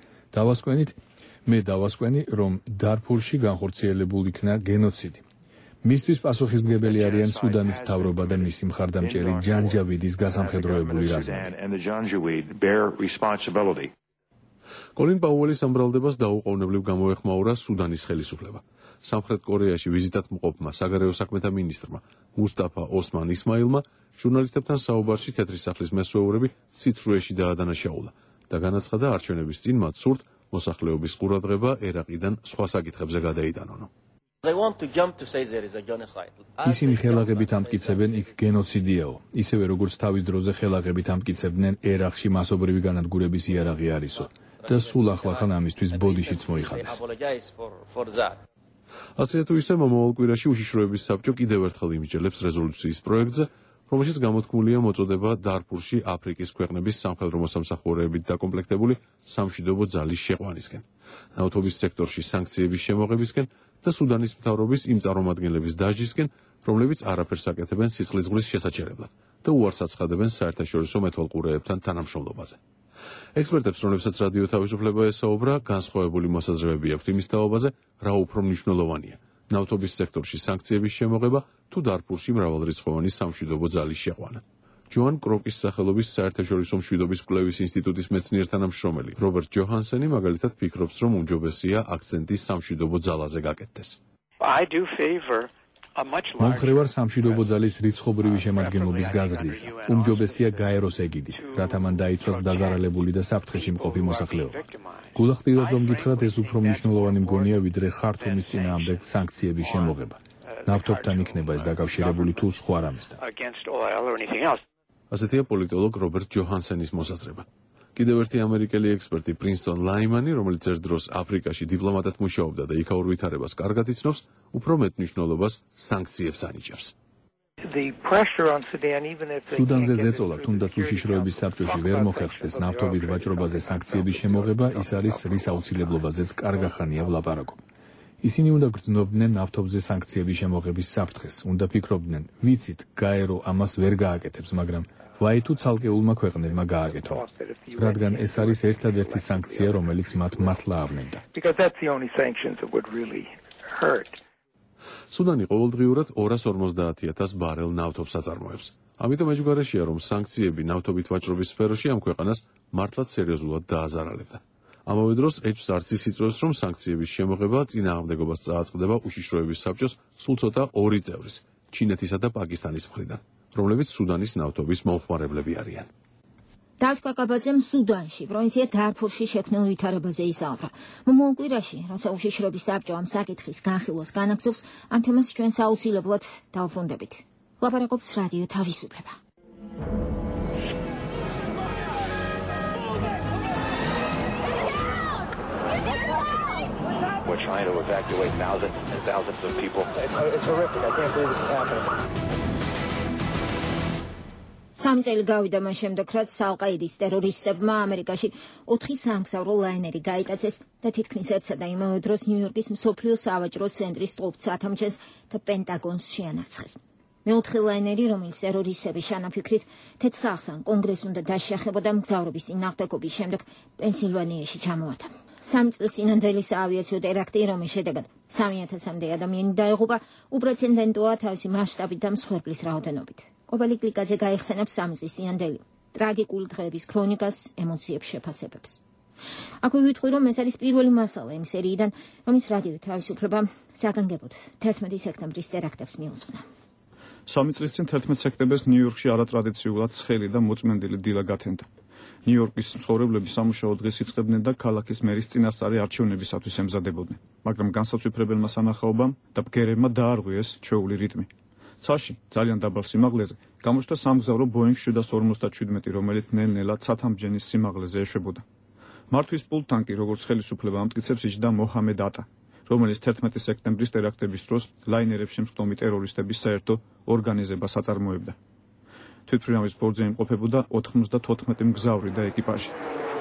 დავასკვენი, რომ დარფურში განხორციელებულ იქნა გენოციდი. მისთვის პასუხისმგებელი არიან სუდანის მთავრობა და მისი მხარდამჭერი ჯანჯავიდის გასამხედროებული რაზმები. კოლინ პაუელის ამბრალდებას დაუყოვნებლივ გამოეხმაურა სუდანის ხელისუფლება. სამხრეთ კორეაში ვიზიტად მყოფმა საგარეო საქმეთა მინისტრმა მუსტაფა ოსმან ისმაილმა ჟურნალისტებთან საუბარში თეთრი სახლის მესვეურები ციცრუეში დაადანაშაულა და განაცხადა არჩევნების წინ მათ სურთ მოსახლეობის ყურადღება ერაყიდან სხვა საკითხებზე გადაიტანონ. ისინი ხელაღებით ამტკიცებენ იქ გენოციდიაო, ისევე როგორც თავის დროზე ხელაღებით ამტკიცებდნენ ერაყში მასობრივი განადგურების იარაღი არისო და სულ ახლახან ამისთვის ბოდიშიც მოიხადეს. ასე თუ ისე მომავალ კვირაში უშიშროების საბჭო კიდევ ერთხელ იმიჯელებს რეზოლუციის პროექტზე, რომელშიც გამოთქმულია მოწოდება დარფურში აფრიკის ქვეყნების სამხედრო მოსამსახურეებით დაკომპლექტებული სამშვიდობო ძალის შეყვანისკენ, ნავთობის სექტორში სანქციების შემოღებისკენ და სუდანის მთავრობის იმ წარმომადგენლების დაჯდისკენ, რომლებიც არაფერს აკეთებენ სისხლისღვრის შესაჩერებლად და უარს აცხადებენ საერთაშორისო მეთვალყურეებთან თანამშრომლობაზე. ექსპერტებს, რომლებსაც რადიო თავისუფლება ესაუბრა, განსხვავებული მოსაზრებები აქვთ იმის თაობაზე, რა უფრო მნიშვნელოვანია: ნავთობის სექტორში სანქციების შემოღება თუ დარფურში მრავალრიცხოვანი სამშვიდობო ძალის შეყვანა. ჯოან კროკის სახელობის საერთაშორისო მშვიდობის კვლევის ინსტიტუტის მეცნიერ-თანამშრომელი რობერტ ჯოჰანსენი მაგალითად ფიქრობს, რომ უმჯობესია აქცენტი სამშვიდობო ძალაზე გაკეთდეს. მომხრევარ სამშვიდობო ძალის რიცხობრივი შემადგენლობის გაზრდისა. უმჯობესია გაეროს ეგიდით, რათა მან დაიცვას დაზარალებული და საფრთხეში მყოფი მოსახლეობა. გულახდილად რომ გითხრათ, ეს უფრო მნიშვნელოვანი მგონია, ვიდრე ხართუმის წინააღმდეგ სანქციების შემოღება. ნავთობთან იქნება ეს დაკავშირებული თუ სხვა რამესთან. ასეთია პოლიტოლოგ რობერტ ჯოჰანსენის მოსაზრება. კიდევ ერთი ამერიკელი ექსპერტი პრინსტონ ლაიმანი, რომელიც ერთ დროს აფრიკაში დიპლომატად მუშაობდა და იქაურ ვითარებას კარგად იცნობს, უფრო მეტ მნიშვნელობას სანქციებს ანიჭებს. სუდანზე ზეწოლა, თუნდაც უშიშროების საბჭოში ვერ მოხერხდეს ნავთობით ვაჭრობაზე სანქციების შემოღება, ის არის რის აუცილებლობაზეც კარგა ხანია ვლაპარაკობ. ისინი უნდა გრძნობდნენ ნავთობზე სანქციების შემოღების საფრთხეს, უნდა ფიქრობდნენ, ვიცით, გაერო ამას ვერ გააკეთებს, მაგრამ ვაი თუ ცალკეულმა ქვეყნებმა გააკეთო, რადგან ეს არის ერთადერთი სანქცია, რომელიც მათ მართლა ავნენდა. სუდანი ყოველდღიურად 250,000 ბარელ ნავთობს აწარმოებს. ამიტომ ეჯგარეშია, რომ სანქციები ნავთობით ვაჭრობის სფეროში ამ ქვეყანას მართლაც სერიოზულად დააზარალებდა. ამავე დროს ეჭვს არც ის იწვევს, რომ სანქციების შემოღება წინააღმდეგობას წააწყდება უშიშროების საბჭოს სულ ცოტა ორი წევრის, ჩინეთისა და პაკისტანის მხრიდან, რომლებიც სუდანის ნავთობის მომხმარებლები არიან. დავით კაკაბაძემ სუდანში, პროვინცია დარფურში შექმნილ ვითარებაზე ისაუბრა. მომავალ კვირაში, როცა უშიშროების საბჭო ამ საკითხის განხილვას განაგრძობს, ამ თემას ჩვენს აუცილებლად დავუბრუნდებით. ლაპარაკობს რადიო თავისუფლება. We're trying to evacuate thousands and thousands of people. It's horrific. I can't believe this is happening. სამი წელი გავიდა მან შემდეგ, რაც ალ-ყაიდის ტერორისტებმა ამერიკაში 4 სამგზავრო ლაინერი გაიტაცეს და თითქმის ერთსა და იმავე დროს ნიუ-იორკის მსოფლიო სავაჭრო ცენტრის სტულბს ათამჩენს და პენტაგონს შეანარცხეს. მეოთხე ლაინერი, რომელიც ტერორისტების შანაფიქრით თეთრ ან კონგრესს უნდა დაშახებოდა მგზავრობის წინააღმდეგობის შემდეგ პენსილვანიაში ჩამოვარდა. 3 წლის წინანდელი საავიაციო ტერაქტი, რომლის შედეგად 3,000-მდე ადამიანი დაიღუპა, უპრეცედენტოა თავისი მასშტაბით და მსხვერპლის რაოდენობით. ყოფილი კლიკაძე გაიხსენებს 3 წლის წინანდელი ტრაგიკული დღეების ქრონიკას, ემოციებს შეფასებებს. აქვე ვიტყვი, რომ ეს არის პირველი მასალა იმ სერიიდან, რომელიც რადიო თავისუფლება საგანგებოდ 11 სექტემბრის ტერაქტებს მიუძღვნა. 3 წლის წინ 11 სექტემბერს ნიუ-იორკში არატრადიციულად ცხელი და მოწმენდილი დილა გათენდა. ნიუ-იორკის მცხოვრებლები სამუშაო დღეს იწყებდნენ და ქალაქის მერის წინასწარი არჩევნებისათვის ემზადებოდნენ, მაგრამ განსაცვიფრებელმა სანახაობამ და ბგერებმა დაარღვიეს ჩვეული რიტმი. ცაში, ძალიან დაბალ სიმაღლეზე, გამოჩნდა სამგზავრო Boeing 757, რომელიც ნელ-ნელა ცათამბჯენის სიმაღლეზე ეშვებოდა. მართვის პულტთან კი, როგორც ხელისუფლება ამტკიცებს, იჯდა მოჰამედ ატა, რომელიც 11 სექტემბრის ტერაქტების დროს ლაინერებში მსხდომი ტერორისტების საერთო ორგანიზებას აწარმოებდა. თვითმფრინავის ბორცვზე იმყოფებოდა 94 მგზავრი და ეკიპაჟი.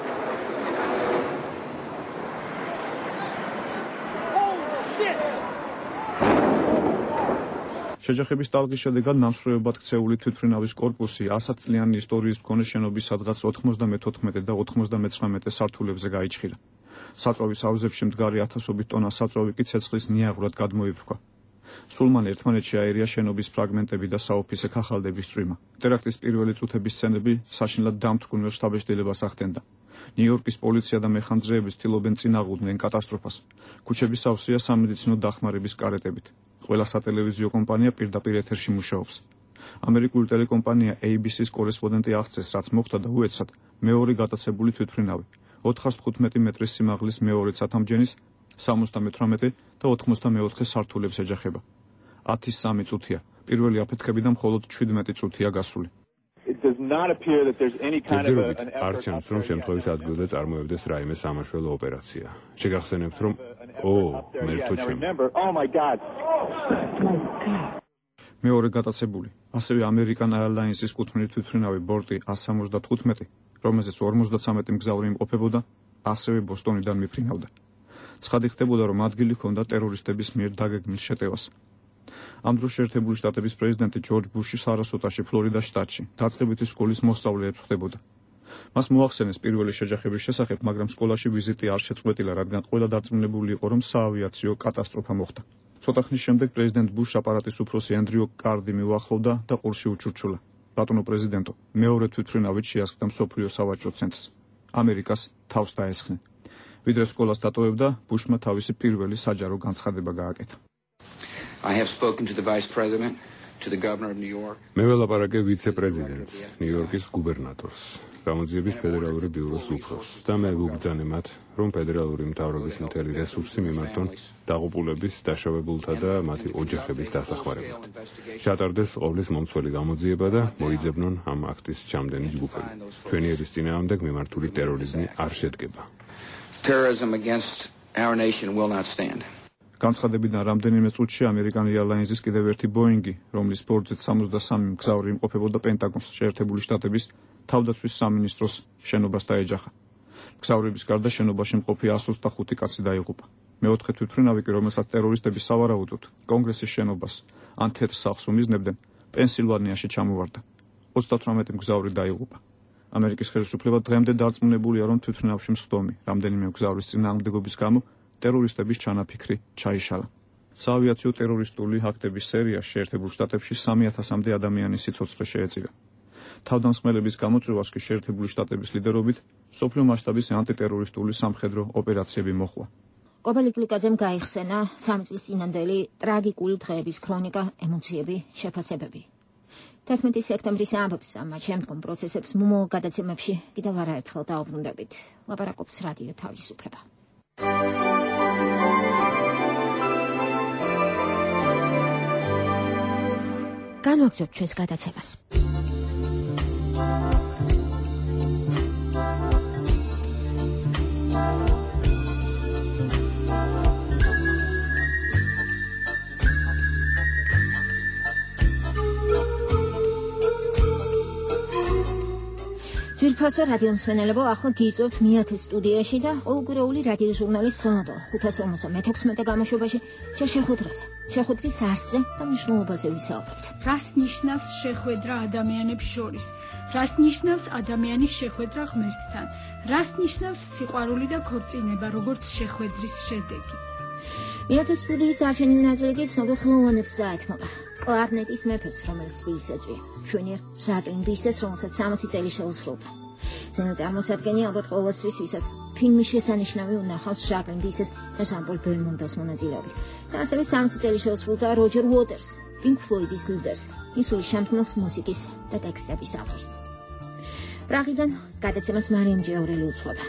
შეჯახების ტალღის შედეგად ნამსხვრევებად ქცეული თვითმფრინავის კორპუსი 100 წლიანი ისტორიის მქონე შენობის სადღაც 94 და 99 სართულებზე გაიჭხირა. საწვავის აუზებში მდგარი 1000-ობით ტონა საწვავი კი ცეცხლის ნიაღვრად გადმოიფრქვა. სულ მან ერთმანეთში აერია შენობის ფრაგმენტები და საოფისე ქაღალდების წვიმა. ტერაქტის პირველი წუთების სცენები საშინლად დამთქმულ შტაბ-ბეჭდილებას ახდენდა. ნიუ-იორკის პოლიცია და მეხანძრეები ცდილობენ წინააღმდნენ კატასტროფას. ქუჩები სავსეა სამედიცინო დახმარების კარეტებით. ყველა სატელევიზიო კომპანია პირდაპირ ეთერში მუშაობს. ამერიკული ტელეკომპანია ABC-ს კორესპონდენტი აღწევს, რაც მოხდა და უეცრად მეორე გატაცებული თვითმფრინავი 415 მეტრის სიმაღლის მეორე ცათამბჯენის 78 და 84 სართულებს ეჯახება. 10-3 წუთია. პირველი აფეთქებიდან მხოლოდ 17 წუთია გასული. ჯერჯერობით არ ჩანს, რომ შემთხვევის ადგილზე წარმოებდეს რაიმე სამაშველო ოპერაცია. შეგახსენებთ, რომ მერტო ჩემ. მეორე გატაცებული, ასევე American Airlines-ის კუთვნილი თვითმფრინავი ბორტი 175, რომელზეც 53 მგზავრი იმყოფებოდა, ასევე ბოსტონიდან მიფრინავდა. ცხადი ხდებოდა, რომ ადგილი ჰქონდა ტერორისტების მიერ დაგეგმილ შეტევას. ამ დროს შეერთებული შტატების პრეზიდენტი ჯორჯ ბუში სარასოტაში, ფლორიდას შტატში, დაწყებითი სკოლის მოსწავლეებს ხვდებოდა. მას მოახსენეს პირველი შეჯახების შესახებ, მაგრამ სკოლაში ვიზიტი არ შეწყვეტილა, რადგან ყველა დარწმუნებული იყო, რომ საავიაციო კატასტროფა მოხდა. ცოტა ხნის შემდეგ პრეზიდენტ ბუშს აპარატის უფროსი ენდრიუ კარდი მიუახლოვდა და ყურში უჩურჩულა. ბატონო პრეზიდენტო, მეორე თვითმფრინავით შეასხდა მსოფლიო სავაჭრო ცენტრს. ამერიკას თავს დაესხნენ. ვიდრე სკოლას დატოვებდა, ბუშმა თავისი პირველი საჯარო განცხადება გააკეთა. I have spoken to the Vice President, to the Governor of New York. მე ველაპარაკე ვიცე-პრეზიდენტს, ნიუ-იორკის გუბერნატორს, გამოძიების ფედერალური ბიუროს უფროსს და მე ვუბრძანე მათ, რომ ფედერალური მთავრობის მთელი რესურსი მიმართონ დაღუპულების, დაშავებულთა და მათი ოჯახების დასახმარებლად. ჩატარდეს ყოვლის მომცველი გამოძიება და მოიძებნონ ამ აქტის ჩამდენი ჯგუფები. ჩვენი ერის წინააღმდეგ მიმართული ტერორიზმი არ შედგება. Terrorism against our nation will not stand. განცხადებიდან რამდენიმე წუთში American Airlines-ის კიდევ ერთი Boeing-ი, რომლის ბორტზეც 63 მგზავრი იმყოფებოდა პენტაგონს, შეერთებული შტატების თავდაცვის სამინისტროს შენობას დაეჯახა. მგზავრების გარდა შენობაში მყოფი 125 კაცი დაიღუპა. მეოთხე თვითმფრინავი კი, რომელსაც ტერორისტები სავარაუდოდ კონგრესის შენობას ან თეთრ სახლს უმიზნებდნენ, პენსილვანიაში ჩამოვარდა. 38 მგზავრი დაიღუპა. ამერიკის ხელისუფლება დღემდე დარწმუნებულია, რომ თვითმფრინავში მსხდომი რამდენიმე მგზავრის წინააღმდეგობის გამო ტერორისტების ჩანაფიქრი ჩაიშალა. საავიაციო ტერორისტული აქტების სერია შეერთებულ შტატებში 3000-მდე ადამიანის სიცოცხლე შეეწირა. თავდამსხმელების გამოწვევას კი შეერთებული შტატების ლიდერობით სოფლიო მასშტაბის ანტიტერორისტული სამხედრო ოპერაციები მოხდა. კობელი კლიკაძემ გაიხსენა 3 წლის წინანდელი ტრაგიკული დღეების ქრონიკა, ემოციები, შეფასებები. 11 სექტემბრის ამბებს, მათ შემდგომ პროცესებს მომავალ გადაცემებში კიდევ არაერთხელ დაუბრუნდებით. ლაპარაკობს რადიო თავისუფლება. განვაგრძობთ ჩვენს გადაცემას. ძვირფასო რადიო მსმენელებო, ახლა გიწევთ მიათეს სტუდიაში და ყოველკვირეული რადიო ჟურნალის ხელმოდელ 556 გამოშვებაში შეხვედრაზე, შეხვედრის არსზე და მნიშვნელობაზე ვისაუბრებთ. რას ნიშნავს შეხვედრა ადამიანებს შორის? რას ნიშნავს ადამიანის შეხვედრა ღმერთთან? რას ნიშნავს სიყვარული და ქორწინება, როგორც შეხვედრის შედეგი? მიათეს სტუდიის არჩენილი ნაწილი კი ცნობილ ხელოვნებს საერთმობა. კლარნეტის მეფეს, რომელიც თბილისს ეწვია. შვენიერ ჟაკლინ ბისეს, რომელსაც 60 წელი შეუსრულდა. წამოსადგენი ალბათ ყოველთვის, ვისაც ფილმი შესანიშნავი უნახავს ჟაკლინ ბისეს და ჟან-პოლ ბელმონტოს მონაწილეობით. და ასევე 60 წელი შეუსრულდა როჯერ უოტერს, პინკ ფლოიდის ლიდერს, ისურის შემქმნელს მუსიკის და ტექსტების ავტორს. პრაღიდან გადაცემას მარიამ ჯეორელი უძღვება.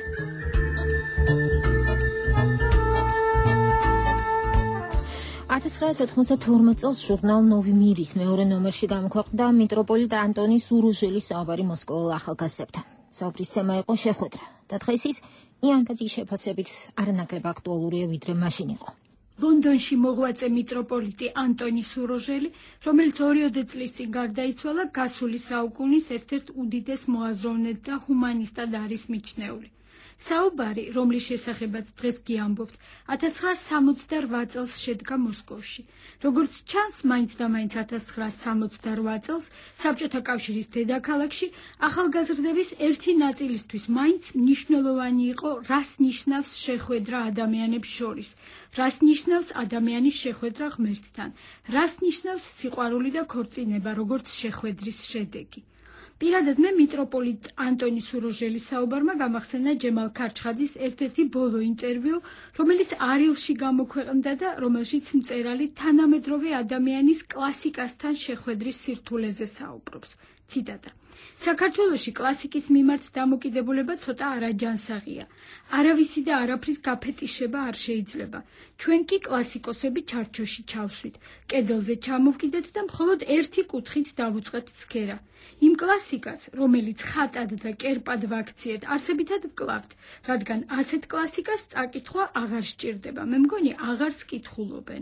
1992 წელს ჟურნალ ნოვი მირის მეორე ნომერში გამოქვეყნდა მიტროპოლიტ ანტონი სურუჟელის საუბარი მოსკოველ ახალგაზრდებთან. საუბრის თემა იყო შეხვედრა და დღეს ის იანგაძის შეფასებით არანაკლებ აქტუალურია, ვიდრე მაშინ იყო. ლონდონში მოღვაწე მიტროპოლიტი ანტონი სურუჟელი, რომელიც 2 წლის წინ გარდაიცვალა, გასული საუკუნის ერთ-ერთ უდიდეს მოაზროვნედ და ჰუმანისტად არის მიჩნეული. საუბარი, რომლის შესახებაც დღეს გიამბობთ, 1968 წელს შედგა მოსკოვში. როგორც ჩანს, მაინც და მაინც 1968 წელს საბჭოთა კავშირის დედაქალაქში ახალგაზრდების ერთი ნაწილისთვის მაინც მნიშვნელოვანი იყო, რას ნიშნავს შეხვედრა ადამიანებს შორის, რას ნიშნავს ადამიანის შეხვედრა ღმერთთან, რას ნიშნავს სიყვარული და ქორწინება, როგორც შეხვედრის შედეგი. პირადად მე მიტროპოლიტ ანტონი სურუჟელის საუბარმა გამახსენა ჯემალ ქარჩხაძის ერთ-ერთი ბოლო ინტერვიუ, რომელიც არილში გამოქვეყნდა და რომელშიც მწერალი თანამედროვე ადამიანის კლასიკასთან შეხვედრის სირთულეზე საუბრობს. ციტატა. საქართველოში კლასიკის მიმართ დამოკიდებულება ცოტა არაჯანსაღია. არავისი და არაფრის გაფეტიშება არ შეიძლება. ჩვენ კი კლასიკოსები ჩარჩოში ჩავსვით, კედელზე ჩამოვკიდეთ და მხოლოდ ერთი კუთხით დავუწყეთ ცქერა. იმ კლასიკას, რომელიც ხატად და კერპად ვაქციეთ, არსებითად ვკლავთ, რადგან ასეთ კლასიკას წაკითხვა აღარ სჭირდება. მე მგონი აღარც კითხულობენ.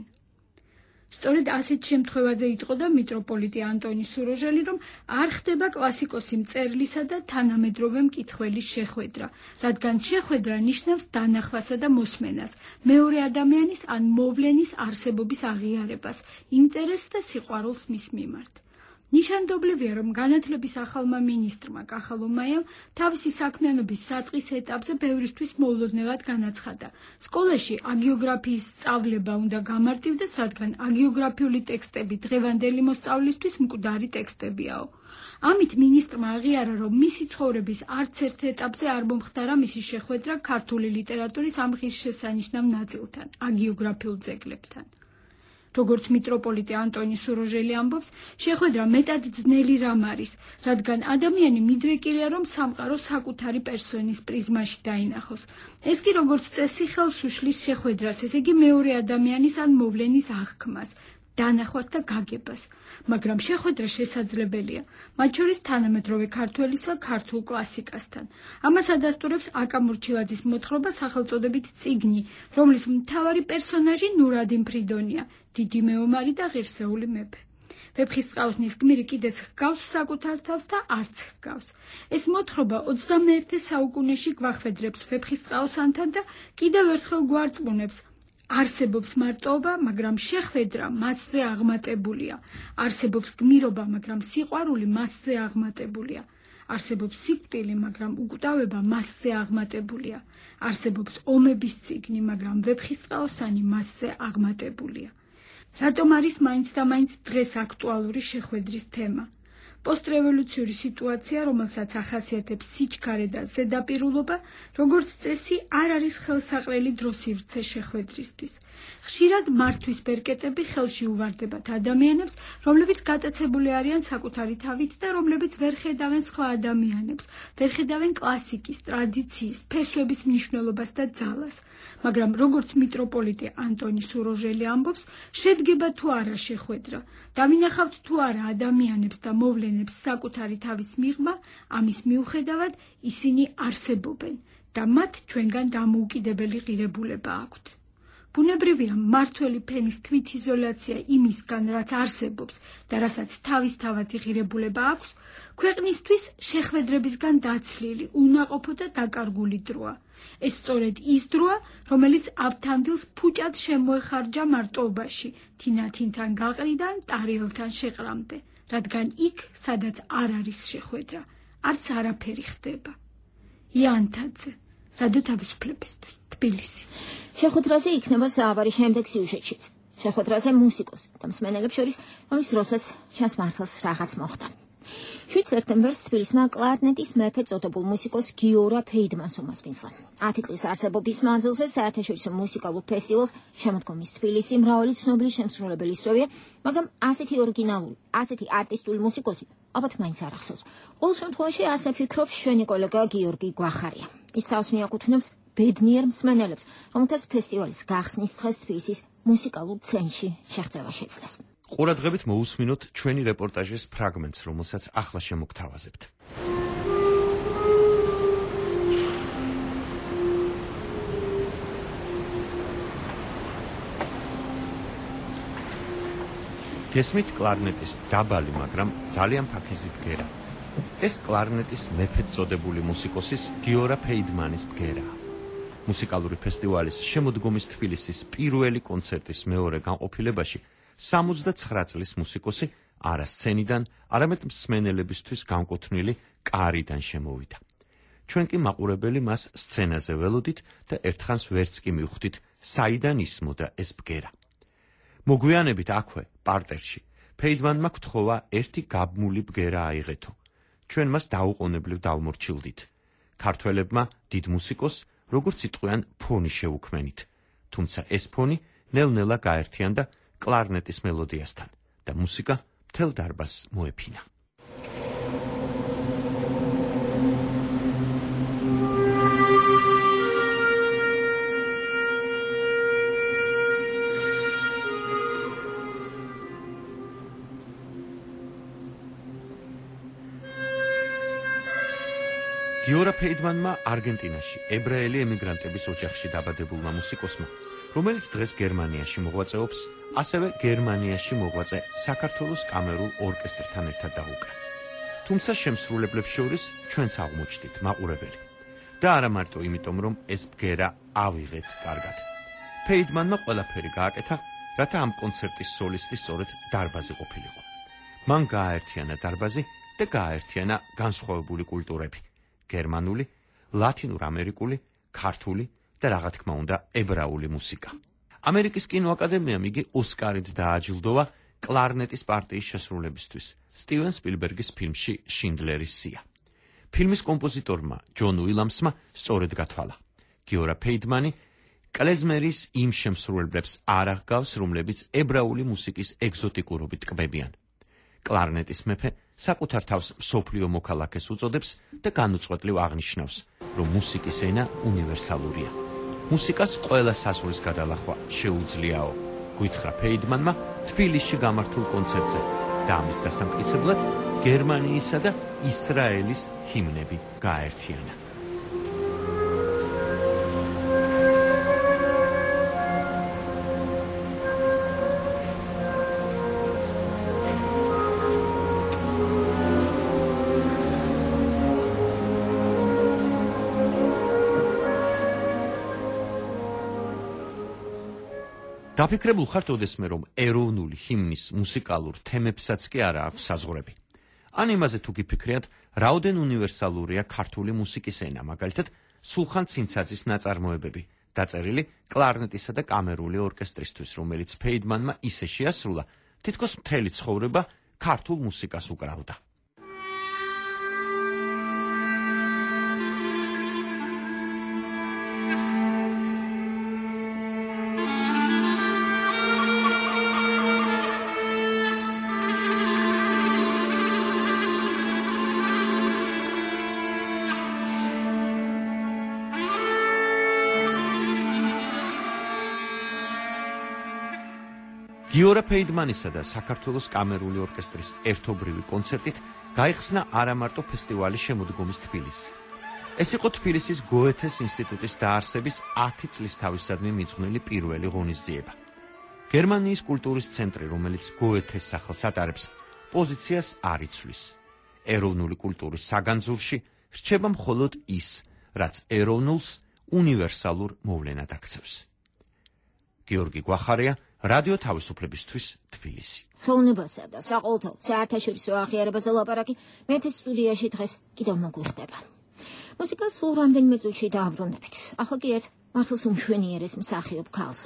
სწორედ ასეთ შემთხვევაზე იტყოდა მიტროპოლიტი ანტონი სუროჟელი, რომ არ ხდება კლასიკოსი მწერლისა და თანამედროვე მკითხველის შეხვედრა, რადგან შეხვედრა ნიშნავს დანახვასა და მოსმენას, მეორე ადამიანის ან მოვლენის არსებობის აღიარებას, ინტერესს და სიყვარულს მის მიმართ. ნიშანდობლივია, რომ განათლების ახალმა მინისტრმა კახალომაიამ თავისი საქმიანობის საწყის ეტაპზე ბევრისთვის მოულოდნელად განაცხადა. სკოლაში აგიოგრაფიის სწავლება უნდა გამარტივდეს, რადგან აგიოგრაფიული ტექსტები დღევანდელი მოსწავლისთვის მკვდარი ტექსტებიაო. ამით მინისტრმა აღიარა, რომ მისი ცხოვრების არც ერთ ეტაპზე არ მომხდარა მისი შეხვედრა ქართული ლიტერატურის ამ ღირსშესანიშნავ ნაწილთან, აგიოგრაფიულ ძეგლებთან. როგორც მიტროპოლიტი ანტონი სუროჟელი ამბობს, შეხვედრა მეტად ძნელი რამ არის, რადგან ადამიანი მიდრეკილია, რომ სამყარო საკუთარი პერსონის პრიზმაში დაინახოს. ეს კი როგორც წესი ხელს უშლის შეხვედრას, ესე იგი მეორე ადამიანის ან მოვლენის აღქმას, დანახვას და გაგებას. მაგრამ შეხვედრა შესაძლებელია, მათ შორის თანამედროვე ქართველისა ქართულ კლასიკასთან. ამას ადასტურებს აკა მურჩილაძის მოთხრობა სახელწოდებით წიგნი, რომლის მთავარი პერსონაჟი ნურადინ ფრიდონია, დიდი მეომარი და ღირსეული მეფე. ვეფხისტყაოსნის გმირი კიდეც ჰგავს საკუთარ თავს და არც ჰგავს. ეს მოთხრობა 21 საუკუნეში გვახვედრებს ვეფხისტყაოსანთან და კიდევ ერთხელ გვარწმუნებს, არსებობს მარტოობა, მაგრამ შეხვედრა მასზე აღმატებულია. არსებობს გმირობა, მაგრამ სიყვარული მასზე აღმატებულია. არსებობს სიკვდილი, მაგრამ უკვდავება მასზე აღმატებულია. არსებობს ომების წიგნი, მაგრამ ვეფხისტყაოსანი მასზე აღმატებულია. რატომ არის მაინც და მაინც დღეს აქტუალური შეხვედრის თემა? პოსტრევოლუციური სიტუაცია, რომელსაც ახასიათებს სიჩქარე და ზედაპირულობა, როგორც წესი არ არის ხელსაყრელი დროსივრცე შეხვედრისთვის. ხშირად მართვის ბერკეტები ხელში უვარდებათ ადამიანებს, რომლებიც გატაცებული არიან საკუთარი თავით და რომლებიც ვერ ხედავენ სხვა ადამიანებს, ვერ ხედავენ კლასიკის, ტრადიციის, ფესვების მნიშვნელობას და ძალას. მაგრამ როგორც მიტროპოლიტი ანტონი სუროჟელი ამბობს, შედგება თუ არა შეხვედრა, დავინახავთ თუ არა ადამიანებს და მოვლენებს საკუთარი თავის მიღმა, ამის მიუხედავად ისინი არსებობენ და მათ ჩვენგან დამოუკიდებელი ღირებულება აქვთ. ბუნებრივია მმართველი ფენის თვითიზოლაცია იმისგან, რაც არსებობს და რასაც თავისთავადი ღირებულება აქვს, ქვეყნისთვის შეხვედრებისგან დაცლილი, უნაყოფო და დაკარგული დროა. ეს სწორედ ის დროა, რომელიც ავთანდილს ფუჭად შემოეხარჯა მარტოობაში, თინათინთან გაყრიდან ტარიელთან შეყრამდე, რადგან იქ, სადაც არ არის შეხვედრა, არც არაფერი ხდება. იანთაძე, რადიო თავისუფლებისთვის, თბილისი. შეხვედრაზე იქნება საუბარი შემდეგ სიუჟეტშიც. შეხვედრაზე მუსიკოს და მსმენელებს შორის, რომლის დროსაც ჩანს მართლაც რაღაც მოხდა. 7 სექტემბერს თბილისმა კლარნეტის მეფე წოდებულ მუსიკოს გიორა ფეიდმანს უმასპინძლა. 10 წლის არსებობის მანძილზე საერთაშორისო მუსიკალურ ფესტივალს შემოდგომის თბილისი მრავალი ცნობილი შემსრულებელი სწრებია, მაგრამ ასეთი ორიგინალური, ასეთი არტისტული მუსიკოსი ალბათ მაინც არ ახსოვს. ყოველ შემთხვევაში ასე ფიქრობს ჩვენი კოლეგა გიორგი გვახარია. ის თავს მიაკუთვნებს ბედნიერ მსმენელებს, რომელთაც ფესტივალის გახსნის დღეს თბილისის მუსიკალურ სცენაში შეღწევა შეძლეს. ყურადღებით მოусმინოთ ჩვენი რეპორტაჟის ფრაგმენტს, რომელსაც ახლა შემოგთავაზებთ. გესმით კლარნეტის დაბალი, მაგრამ ძალიან ფაქიზი ბგერა. ეს კლარნეტის მეფედ წოდებული მუსიკოსის გიორა ფეიდმანის ბგერაა. მუსიკალური ფესტივალის შემოდგომის თბილისის პირველი კონცერტის მეორე განყოფილებაში 69 წლის მუსიკოსი არა სცენიდან, არამედ მსმენელებისთვის განკუთვნილი კარიდან შემოვიდა. ჩვენ კი მაყურებელი მას სცენაზე ველოდით და ერთხანს ვერც კი მივხვდით, საიდან ისმოდა ეს ბგერა. მოგვიანებით აქვე, პარტერში, ფეიდმანმა გთხოვა ერთი გაბმული ბგერა აიღეთო. ჩვენ მას დაუყოვნებლივ დავმორჩილდით. ქართველებმა დიდ მუსიკოსს, როგორც იტყვიან, ფონი შეუქმენით. თუმცა ეს ფონი ნელ-ნელა გაერთიანდა კლარნეტის მელოდიასთან და მუსიკა მთელ დარბაზს მოეფინა. გიორა ფეიდმანმა არგენტინაში ებრაელი ემიგრანტების ოჯახში დაბადებულმა მუსიკოსმა, რომელიც დღეს გერმანიაში მოღვაწეობს, ასევე გერმანიაში მოღვაწე საქართველოს კამერულ ორკესტრთან ერთად დაუკრა. თუმცა შემსრულებლებს შორის ჩვენც აღმოჩნდით მაყურებელი. და არა მარტო იმიტომ, რომ ეს ბგერა ავიღეთ კარგად. ფეიდმანმა ყველაფერი გააკეთა, რათა ამ კონცერტის სოლისტი სწორედ დარბაზი ყოფილიყო. მან გააერთიანა დარბაზი და გააერთიანა განსხვავებული კულტურები: გერმანული, ლათინურ ამერიკული, ქართული და რა თქმა უნდა, ებრაული მუსიკა. ამერიკის კინოაკადემიამ იგი ოსკარით დააჯილდოვა კლარნეტის პარტიის შესრულებისთვის სტივენ სპილბერგის ფილმში შინდლერის სია. ფილმის კომპოზიტორმა ჯონ უილამსმა სწორედ გათვალა: გიორა ფეიდმანი კლეზმერის იმ შემსრულებლებს არ აღგავს, რომლებიც ებრაული მუსიკის ეგზოტიკურობით ტკბებიან. კლარნეტის მეფე საკუთარ თავს მსოფლიო მოქალაქეს უწოდებს და განუწყვეტლივ აღნიშნავს, რომ მუსიკის ენა უნივერსალურია. მუსიკას ყველა საზღვრის გადალახვა შეუძლიაო, გვითხრა ფეიდმანმა თბილისში გამართულ კონცერტზე და ამის დასამტკიცებლად გერმანიისა და ისრაელის ჰიმნები გააერთიანა. დაფიქრებულ ხართ ოდესმე, რომ ეროვნული ჰიმნის მუსიკალურ თემებსაც კი არა აქვს საზღვრები. ან იმაზე თუ გიფიქრიათ, რაოდენ უნივერსალურია ქართული მუსიკის ენა, მაგალითად, სულხან ცინცაძის ნაწარმოებები, დაწერილი კლარნეტისა და კამერული ორკესტრისთვის, რომელიც ფეიდმანმა ისე შეასრულა, თითქოს მთელი ცხოვრება ქართულ მუსიკას უკრავდა. გიორა ფეიდმანისა და საქართველოს კამერული ორკესტრის ერთობრივი კონცერტით გაიხსნა არა მარტო ფესტივალი შემოდგომის თბილისი. ეს იყო თბილისის გოეთეს ინსტიტუტის დაარსების 10 წლის თავისადმი მიძღვნილი პირველი ღონისძიება. გერმანიის კულტურის ცენტრი, რომელიც გოეთეს სახელს ატარებს, პოზიციას არ იცვლის. ეროვნული კულტურის საგანძურში რჩება მხოლოდ ის, რაც ეროვნულს უნივერსალურ მოვლენად აქცევს. გიორგი გვახარია, რადიო თავისუფლებისთვის თბილისი. ხელოვნებასა და საყოველთაო საერთაშორისო აღიარებაზე ლაპარაკი მეთეს სტუდიაში დღეს კიდევ მოგვიხდება. მუსიკას სულ რამდენიმე წუთში დააბრუნებით. ახლა კი ერთ მართლაც უმშვენიერეს მსახიობ ქალს.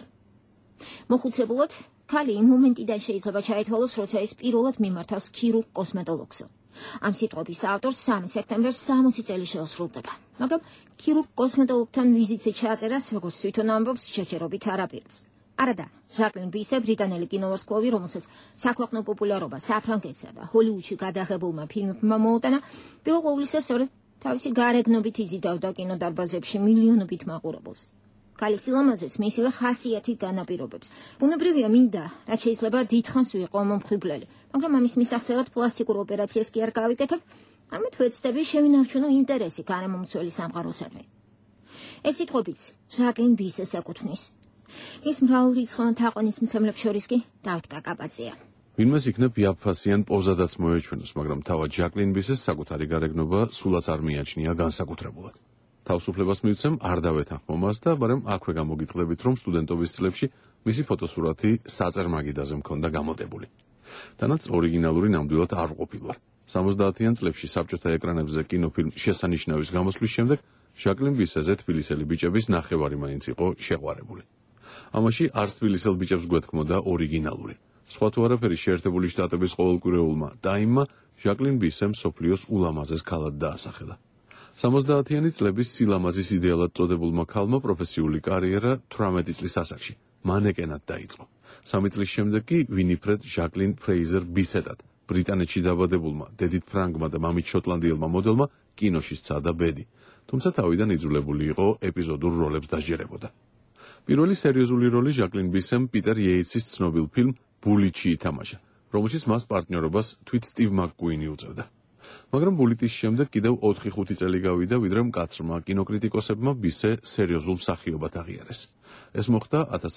მოხუცებულად ქალი იმ მომენტიდან შეიძლება ჩაითვალოს, როცა ის პირველად მიმართავს ქირურგ კოსმეტოლოგსო. ამ სიტყვების ავტორს 3 სექტემბერს 60 წელი შეუსრულდება. მაგრამ ქირურგ კოსმეტოლოგთან ვიზიტზე ჩაწერას, როგორც თვითონ ამბობს, შეჩერობით არ აპირებს. არადა, ჟაკლინ ბისე, ბრიტანელი კინოვარსკვლავი, რომელსაც საქვეყნო პოპულარობა საფრანგეთსა და ჰოლივუდში გადაღებულმა ფილმებმა მოუტანა, პირველ ყოვლისა სწორედ თავისი გარეგნობით იზიდავდა კინოდარბაზებში მილიონობით მაყურებელს. ქალის სილამაზეს მისივე ხასიათი განაპირობებს. ბუნებრივია მინდა, რაც შეიძლება დიდხანს ვიყო მომხიბვლელი, მაგრამ ამის მისაღწევად პლასტიკურ ოპერაციას კი არ გავიკეთებ, ამით ვეცდები შევინარჩუნო ინტერესი გარემომცველი სამყაროსადმი. ეს სიტყვებიც ჟაკლინ ბისეს ეკუთვნის. ის მრავალრიცხოვან თაყვანისმცემლებს შორის კი დავით კაკაბაძეა. ვინმეს იქნებ იაფფასიან პოზადაც მოეჩვენოს, მაგრამ თავად ჟაკლინ ბისეს საკუთარი გარეგნობა სულაც არ მიაჩნია განსაკუთრებულად. თავისუფლებას მივცემ არ დავეთანხმო მას და ბარემ აქვე გამოგიტყდებით, რომ სტუდენტობის წლებში მისი ფოტოსურათი საწერმაგიდაზე მქონდა გამოტებული. თანაც ორიგინალური ნამდვილად არ ყოფილვარ. 70-იან წლებში საბჭოთა ეკრანებზე კინოფილმ შესანიშნავის გამოსვლის შემდეგ ჟაკლინ ბისეზე თბილისელი ბიჭების ნახევარი მაინც იყო შეყვარებული. ამაში არც თბილისელ ბიჭებს გვეთქმოდა ორიგინალური. სხვა თუ არაფერი შეერთებული შტატების ყოველკვირეულმა ტაიმმა ჟაკლინ ბისემ მსოფლიოს ულამაზეს ქალად დაასახელა. 70-იანი წლების სილამაზის იდეალად წოდებულმა ქალმა პროფესიული კარიერა 18 წლის ასაკში მანეკენად დაიწყო. 3 წლის შემდეგ კი ვინიფრედ ჟაკლინ ფრეიზერ ბისეტად ბრიტანეთში დაბადებულმა დედით ფრანგმა და მამით შოტლანდიელმა მოდელმა კინოში სცადა ბედი, თუმცა თავიდან იძულებული იყო ეპიზოდურ როლებს დაჟერებოდა. პირველი სერიოზული როლი ჟაკლინ ბისემ პიტერ იეიტსის ცნობილ ფილმ ბულიჩი ითამაშა, რომელშიც მას პარტნიორობას თვით სტივ მაკკუინი უწევდა. მაგრამ ბულიტის შემდეგ კიდევ 4-5 წელი გავიდა, ვიდრე მკაცრმა კინოკრიტიკოსებმა ბისე სერიოზულ მსახიობად აღიარეს. ეს მოხდა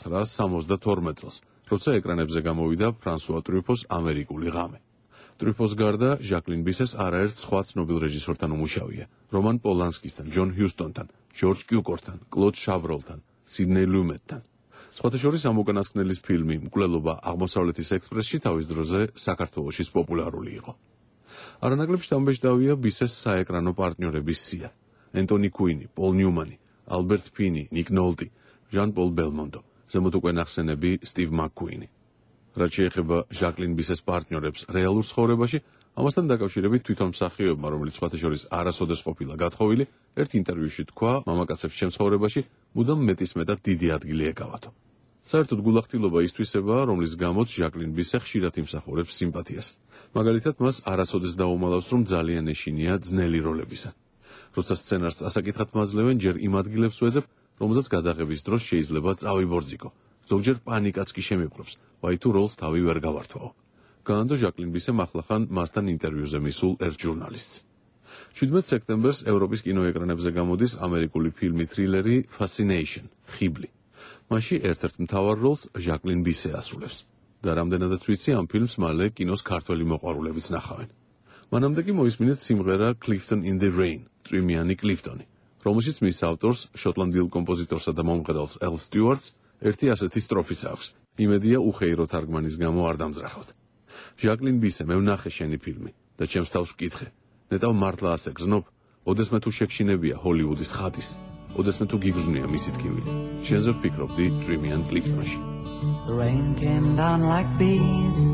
1972 წელს, როცა ეკრანებზე გამოვიდა ფრანსუა ტრუფოს ამერიკული ღამე. ტრუფოს გარდა ჟაკლინ ბისეს არაერთ სხვა ცნობილ რეჟისორთან უმუშავია: რომან პოლანსკისთან, ჯონ ჰიუსტონთან, ჯორჯ კიუკორთან, კლოდ შაბროლთან, სიდნეი ლუმეტთან. სხვათა შორის ამ უკანასკნელის ფილმი მკვლელობა აღმოსავლეთის ექსპრესში თავის დროზე საქართველოშიც პოპულარული იყო. არანაკლებ შთამბეჭდავია ბისეს საეკრანო პარტნიორების სია: ენტონი კუინი, პოლ ნიუმანი, ალბერტ ფინი, ნიკ ნოლტი, ჟან პოლ ბელმონდო, ზემოთ უკვე ნახსენები სტივ მაკკუინი. რაც შეეხება ჟაკლინ ბისეს პარტნიორებს რეალურ ცხოვრებაში, ამასთან დაკავშირებით თვითონ მსახიობმა, რომელიც სხვათა შორის არასოდეს ყოფილა გათხოვილი, ერთ ინტერვიუში თქვა, მამაკაცებს ჩემს ცხოვრებაში მუდამ მეტისმეტად დიდი ადგილი ეკავათო. საერთოდ გულახდილობა ისთვის-ებაა, რომლის გამოც ჟაკლინ ბისე ხშირად იმსახურებს სიმპათიას. მაგალითად, მას არასოდეს დაუმალავს, რომ ძალიან ეშინია ძნელი როლებისა. როცა სცენარს წასაკითხად მაძლევენ, ჯერ იმ ადგილებს ვეძებ, რომელზეც გადაღების დროს შეიძლება წავიბორძიკო. ზოგჯერ პანიკაც კი შემიყვრებს, ვაი თუ როლს თავი ვერ გავართვაო. განადო ჟაკლინ ბისემ ახლახან მასთან ინტერვიუზე მისულ ერთ ჟურნალისტს. 17 სექტემბერს ევროპის კინოეკრანებზე გამოდის ამერიკული ფილმი თრილერი Fascination, ხიბლი. მასში ერთ-ერთ მთავარ როლს ჟაკლინ ბისე ასრულებს. და რამდენადაც ვიცი, ამ ფილმს მალე კინოს ქართველი მოყვარულებიც ნახავენ. მანამდე კი მოისმინეთ სიმღერა Clifton in the Rain, წვიმიანი კლიფტონი, რომელშიც მის ავტორს, შოტლანდიელ კომპოზიტორსა და მომღერალს ელ სტიუარტს, ერთი ასეთი სტროფიც აქვს. იმედია უხეირო თარგმანის გამო არ დამძრახავთ. ჟაკლინ ბისე, მე ვნახე შენი ფილმი და ჩემს თავს ვკითხე. ნეტავ მართლა ასე გზნობ? ოდესმე თუ შეგშინებია ჰოლივუდის ხატის, ოდესმე თუ გიგზნია მისი ტკივილი. შენზე ვფიქრობდი წვიმიან კლიფტონში. The rain came down like beads,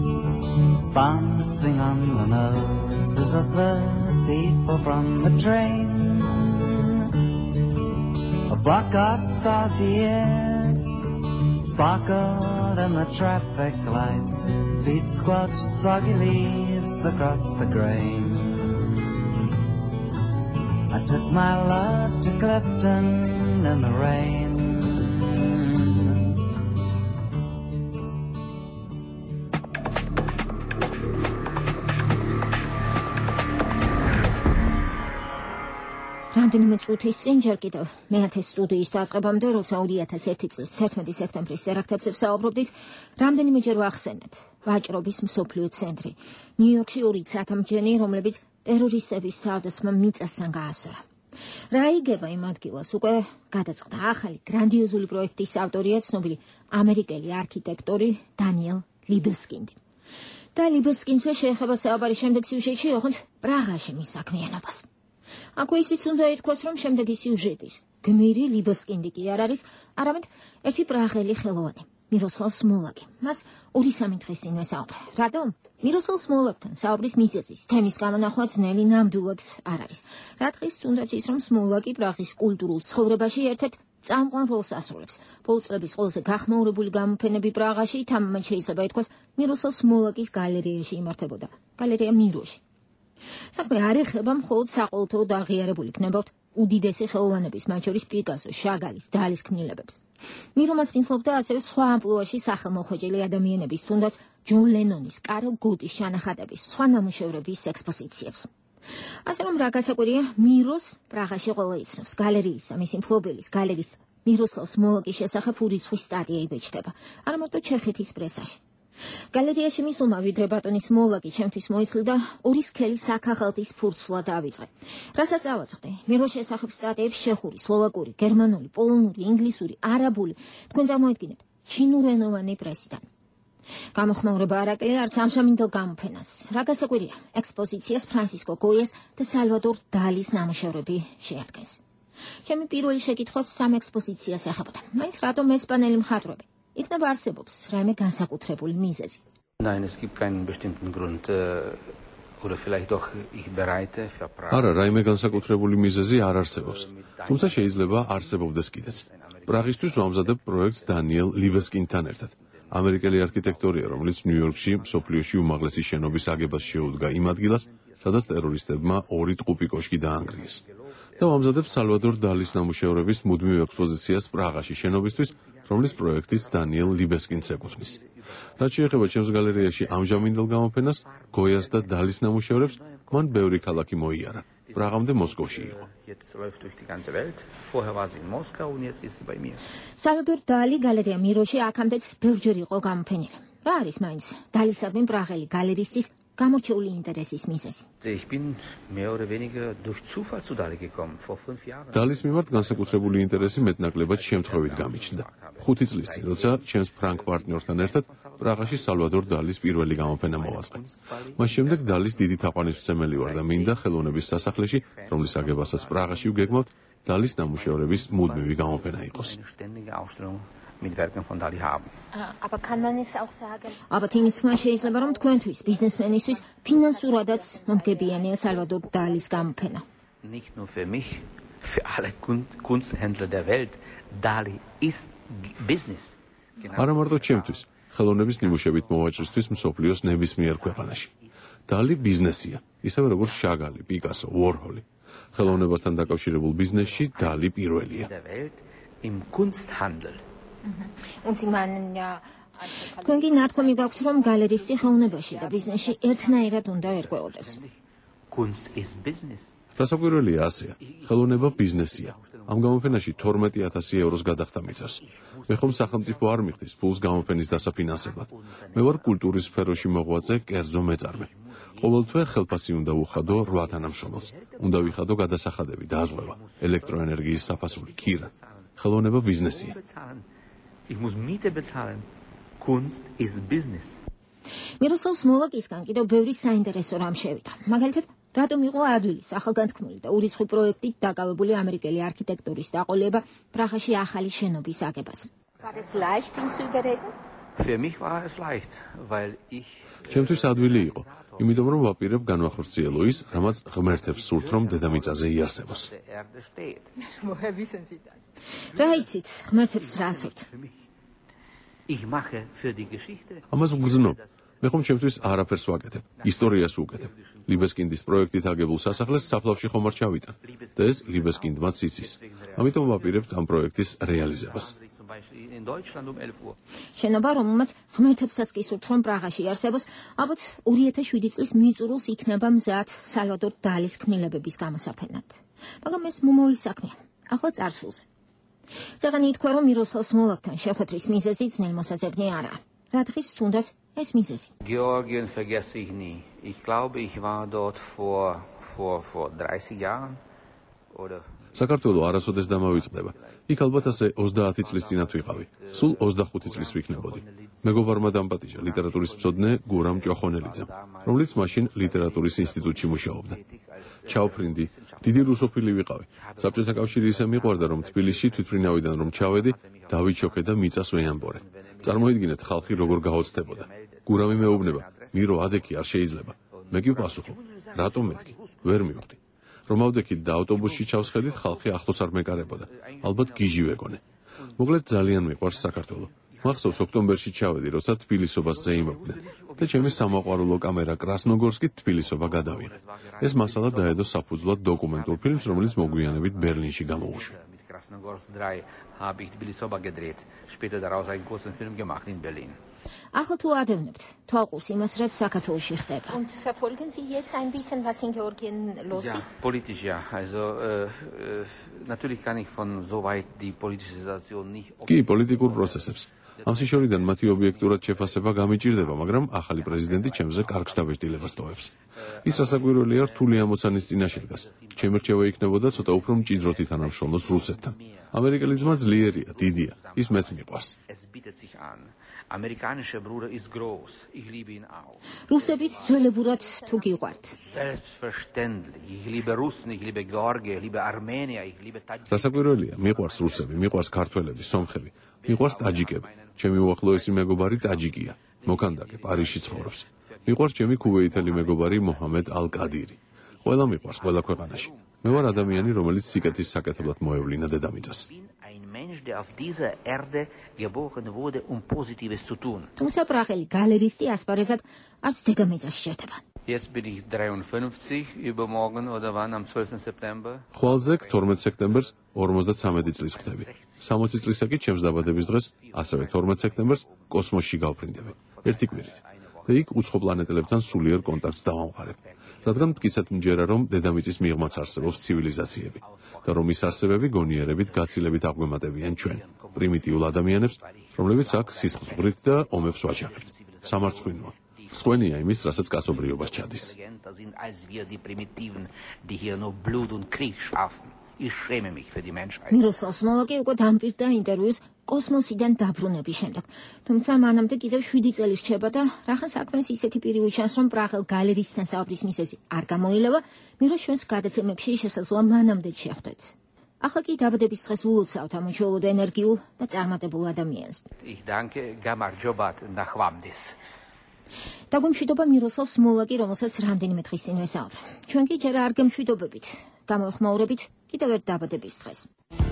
bouncing on the noses of the people from the train. A buck-up salty ears sparkled in the traffic lights, feet squelched soggy leaves across the grain. I took my love to Clifton in the rain. რამდენიმე წუთის წინ ჯერ კიდევ მეათე სტუდიის დაწყებამდე, როცა 2001 წლის 11 სექტემბრის ტერაქტებზე ვსაუბრობდით, რამდენიმეჯერ ვახსენეთ ვაჭრობის მსოფლიო ცენტრი, ნიუ-იორკში 2 ცათამბჯენი, რომლებიც ტერორისტების საავდესმო მიწასთან გაასწორა. რა იგება იმ ადგილას უკვე გადაწყდა. ახალი გრანდიოზული პროექტის ავტორია ცნობილი ამერიკელი არქიტექტორი დანიელ ლიბესკინდი. და ლიბესკინდზე შეეხება საუბარი შემდეგ სიუჟეტში, ოღონდ პრაღაში მის საქმიანობას. აქვე ისიც უნდა ითქვას, რომ შემდეგი სიუჟეტის გმირი ლიბესკინდი კი არ არის, არამედ ერთი პრაღელი ხელოვანი, მიროსლავ სმოლაკი. მას 2-3 დღის წინ ვესაუბრე. რატომ? მიროსლავ სმოლაკთან საუბრის მიზეზის თემის გამონახვა ძნელი ნამდვილად არ არის. რა დღის თუნდაც ის, რომ სმოლაკი პრაღის კულტურულ ცხოვრებაში ერთ-ერთ წამყვან როლს ასრულებს. ბოლო წლების ყველაზე გახმაურებული გამოფენები პრაღაში თამამად შეიძლება ითქვას მიროსლავ სმოლაკის გალერეაში იმართებოდა. გალერეა მიროში. საქმე არ ეხება მხოლოდ საყოველთაოდ აღიარებული ქნებავთ უდიდესი ხელოვანების, მათ შორის პიკასოს, შაგალის, დალის ქმნილებებს. მირო მას ვინსლობდა ასევე სხვა ამპლუაში სახელმოხვეჭილი ადამიანების, თუნდაც ჯონ ლენონის, კარლ გოტის ჩანახატების, სხვა ნამუშევრების ექსპოზიციებს. ასე რომ რა გასაკვირია, მიროს პრაღაში ყველა იცნობს. გალერეისა, მისი მფლობელის, გალერის მიროსლავ სმოლაკის შესახებ ურიცხვი სტატია იბეჭდება, არა მარტო ჩეხეთის პრესაში. გალერეაში მისულმა, ვიდრე ბატონი სმოლაკი ჩემთვის მოიცლიდა, 2 სქელის საქაღალდის ფურცლა დავიწყე. რასაც ავაწყდი, მიროს შესახებ სტატიებს ჩეხური, სლოვაკური, გერმანული, პოლონური, ინგლისური, არაბული, თქვენ წარმოიდგინეთ, ჩინურენოვანი პრესიდან. გამოხმაურება არაკლია არც ამჟამინდელ გამოფენას. რა გასაკვირია, ექსპოზიციას ფრანსისკო გოიას და სალვადორ დალის ნამუშევრები შეადგენს. ჩემი პირველი შეკითხვაც სამ ექსპოზიციას ეხებოდა. მაინც რატომ ესპანელი მხატვრები? იქნება არსებობს რაიმე განსაკუთრებული მიზეზი. Nein, es gibt keinen bestimmten Grund oder vielleicht doch ich bereite für Prag. არა, რაიმე განსაკუთრებული მიზეზი არ არსებობს. თუმცა შეიძლება არსებობდეს კიდეც. პრაღისთვის ვამზადებ პროექტს დანიელ ლიბესკინდთან ერთად. ამერიკელი არქიტექტორია, რომელიც ნიუ-იორკში მსოფლიოში უმაღლესი შენობის აგებას შეუდგა იმ ადგილას, სადაც ტერორისტებმა 2 ტყუპი კოშკი დაანგრიეს. და ვამზადებ სალვადორ დალის ნამუშევრების მუდმივ ექსპოზიციას პრაღაში შენობისთვის, რომლის პროექტიც დანიელ ლიბესკინდს ეკუთვნის. რაც შეეხება ჩემს გალერეაში ამჟამინდელ გამოფენას, გოიას და დალის ნამუშევრებს, მან ბევრი ქალაქი მოიარა. პრაღამდე მოსკოვში იყო. სალვადორ დალი გალერეა მიროში აქამდეც ბევრჯერ იყო გამოფენილი. რა არის მაინც დალისადმი პრაღელი გალერისტის გამორჩეული ინტერესის მიზეზი? დალის მიმართ განსაკუთრებული ინტერესი მეტნაკლებად შემთხვევით გამიჩნდა. 5 წლის წინ, როცა ჩემს ფრანგ პარტნიორთან ერთად პრაღაში სალვადორ დალის პირველი გამოფენა მოვაწყე. მას შემდეგ დალის დიდი თაყვანისმცემელი ვარ და მინდა ხელოვნების სასახლეში, რომლის აგებასაც პრაღაში ვგეგმავთ, დალის ნამუშევრების მუდმივი გამოფენა იყოს. mit Werken von Dali haben. Aber kann man es auch sagen? Aber თინგის თქმა შეიძლება რომ თქვენთვის ბიზნესმენისთვის ფინანსურადაც მომგებიანია სალვადორ დალის გამოფენა. Nicht nur für mich, für alle Kunsthändler der Welt. Dali ist business. არა მარტო ჩემთვის, ხელოვნების ნიმუშებით მოვაჭრისთვის მსოფლიოს ნებისმიერ ქვეყანაში. დალი ბიზნესია, ისევე როგორც შაგალი, პიკასო, უორჰოლი. ხელოვნებასთან დაკავშირებულ ბიზნესში დალი პირველია. Im Kunsthandel. თქვენ კი ნათქვამი გაქვთ, რომ გალერისტი ხელოვნებაში და ბიზნესში ერთნაირად უნდა ერკვეოდეს. დასაკვირველია ასეა, ხელოვნება ბიზნესია. ამ გამოფენაში 12,000 ევროს გადახდა მიწევს. მე ხომ სახელმწიფო არ მიხდის ფულს გამოფენის დასაფინანსებლად. მე ვარ კულტურის სფეროში მოღვაწე კერძო მეწარმე. ყოველთვე ხელფასი უნდა ვუხადო 8 თანამშრომელს. უნდა ვიხადო გადასახადები, დაზღვევა, ელექტროენერგიის საფასური, ქირა. ხელოვნება ბიზნესია. Ich muss Miete bezahlen. Kunst ist business. მიროსლავ სმოლაკისგან კიდევ ბევრი საინტერესო რამ შევიდა. მაგალითად, რატომ იყო ადვილის ახალგანთქმული და ურიცხვი პროექტით დაკავებული ამერიკელი არქიტექტორის დაყოლება პრაღაში ახალი შენობის აგებას. War es leicht ihn zu überreden? Für mich war es leicht, weil ich ჩემთვის ადვილი იყო, იმიტომ რომ ვაპირებ განვახორციელო ის, რამაც ღმერთებს სურთ რომ დედამიწაზე იარსებოს. Woher wissen Sie das? რა იცით, ღმერთებს რა სურთ? Ich mache für die Geschichte. ამას ვგრძნობ. მე ხომ ჩემთვის არაფერს ვაკეთებ, ისტორიას ვუკეთებ. ლიბესკინდის პროექტით აგებულ სასახლეს საფლავში ხომ არ ჩავიტან და ეს ლიბესკინდმაც იცის. ამიტომ ვაპირებთ ამ პროექტის რეალიზებას. შენობა, რომელმაც ღმერთებსაც კი სურთ რომ პრაღაში იარსებოს, ალბათ 2007 წლის მიწურულს იქნება მზად სალვადორ დალის ქმნილებების გამოსაფენად. მაგრამ ეს მომავლის საქმეა, ახლა წარსულზე. წაღანი ითქვა, რომ მიროსლავ სმოლაკთან შეხვედრის მიზეზი ძნელმოსაძებნი არაა. რა დღის თუნდაც ეს მიზეზი. Georgien vergesse ich nie. Ich glaube, ich war dort vor 30 Jahren oder საქართველოს არასოდეს დამავიწყდება. იქ ალბათ ასე 30 წლის წინათ ვიყავი. სულ 25 წლის ვიქნებოდი. მეგობარმა დამპატიჟა ლიტერატურის მცოდნე გურამ ჭოხონელიძემ, რომელიც მაშინ ლიტერატურის ინსტიტუტში მუშაობდა. ჩავფრინდი, დიდი რუსოფილი ვიყავი. საბჭოთა კავშირი ისე მიყვარდა, რომ თბილისში თვითმფრინავიდან რომ ჩავედი, დავიჩოქე და მიწას ვეამბორე. წარმოიდგინეთ ხალხი როგორ გაოცდებოდა. გურამი მეუბნება, მირო ადექი არ შეიძლება. მე კი ვპასუხობ, რატომ მეთქი? ვერ მივხვდი. რომ ავდექით და ავტობუსში ჩავსხედით, ხალხი ახლოს არ მეკარებოდა. ალბათ გიჟი ვეგონე. მოკლედ ძალიან მიყვარს საქართველო. მახსოვს ოქტომბერში ჩავედი, როცა თბილისობას ზეიმობდნენ და ჩემი სამოყვარულო კამერა კრასნოგორსკით თბილისობა გადავიღე. ეს მასალა დაედო საფუძვლად დოკუმენტურ ფილმს, რომელიც მოგვიანებით ბერლინში გამოუშვა. Krasnogorsk 3 habe ich Tbilisoba gedreht. Später daraus einen großen Film gemacht in Berlin. ახლა თუ ადევნებთ თვალყურს იმას, რაც საქართველოში ხდება. Und verfolgen Sie jetzt ein bisschen, was in Georgien los ist? Politisch ja. Also natürlich kann ich von so weit die politische Situation nicht. კი, პოლიტიკურ პროცესებს. ამ შორიდან მათი ობიექტურად შეფასება გამიჭირდება, მაგრამ ახალი პრეზიდენტი ჩემზე კარგ დაბეჭდილებას ტოვებს. ის რასაკვირველია, რთული ამოცანის წინაშე დგას. ჩემი რჩევა იქნებოდა ცოტა უფრო მჭიდროდ ითანამშრომლოს რუსეთთან. ამერიკელი ძმა ძლიერია, დიდია, ის მეც მიყვარს. Amerikanischer Bruder ist groß. Ich liebe ihn auch. რუსებიც ძველებურად თუ გიყვართ. Selbstverständlich. Ich liebe Russen, ich liebe Georgien, ich liebe Armenia, ich liebe Tadjikistan. რასაკვირველია, მიყვარს რუსები, მიყვარს ქართველები, სომხები, მიყვარს ტაჯიკები. ჩემი უახლოესი მეგობარი ტაჯიკია. მოქანდაკე, პარიზში ცხოვრობს. მიყვარს ჩემი ქუვეითელი მეგობარი მოჰამედ ალ-კადირი. ყველა მიყვარს ყველა ქვეყანაში. მე ვარ ადამიანი, რომელიც სიკეთის საკეთებლად მოევლინა დედამიწას. Mensch, der auf dieser Erde geboren wurde, positives zu tun. თუმცა პრაღელი გალერისტი ასპარეზად არც დედამიწას შედება. Jetzt bin ich 53, übermorgen oder wann am 12. September. ხვალზე 12 სექტემბერს 53 წლის ხდები. 60 წლისა კი ჩემს დაბადების დღეს, ასევე 12 სექტემბერს კოსმოსში გავფრინდები. ერთი კვირით. და იქ უცხო პლანეტელებთან სულიერ კონტაქტს დავამყარებ. რადგან მტკიცედ მჯერა, რომ დედამიწის მიღმაც არსებობს ცივილიზაციები და რომ ის არსებები გონიერებით გაცილებით აღვემატებიან ჩვენ, პრიმიტიულ ადამიანებს, რომლებიც აქ სისხლძვრით და ომებს ვაჯამებთ. სამარცხვინოა. მსხვენია იმის, რასაც კაცობრიობას ჩადის. მიროსლავ სმოლაკი უკვე დამპირდა ინტერვიუს კოსმოსიდან დაბრუნების შემდეგ. თუმცა მანამდე კიდევ 7 წელი რჩება და რახან საქმეს ისეთი პირი უჩანს, რომ პრაღელ გალერეისთან საუბრის მიზეზი არ გამოილევა, მიროს ჩვენს გადაცემებში შესაძლოა მანამდე შეხვდეთ. ახლა კი დაბადების დღეს ულოცავთ ამ უჩვეულოდ ენერგიულ და წარმატებულ ადამიანს. დაგვიმშვიდობა მიროსლავ სმოლაკი, რომელსაც რამდენიმე დღის წინ ვესაუბრე. ჩვენ კი ჯერ არ გემშვიდობებით, გამოეხმაურებით კიდევ ერთ დაბადების დღეს.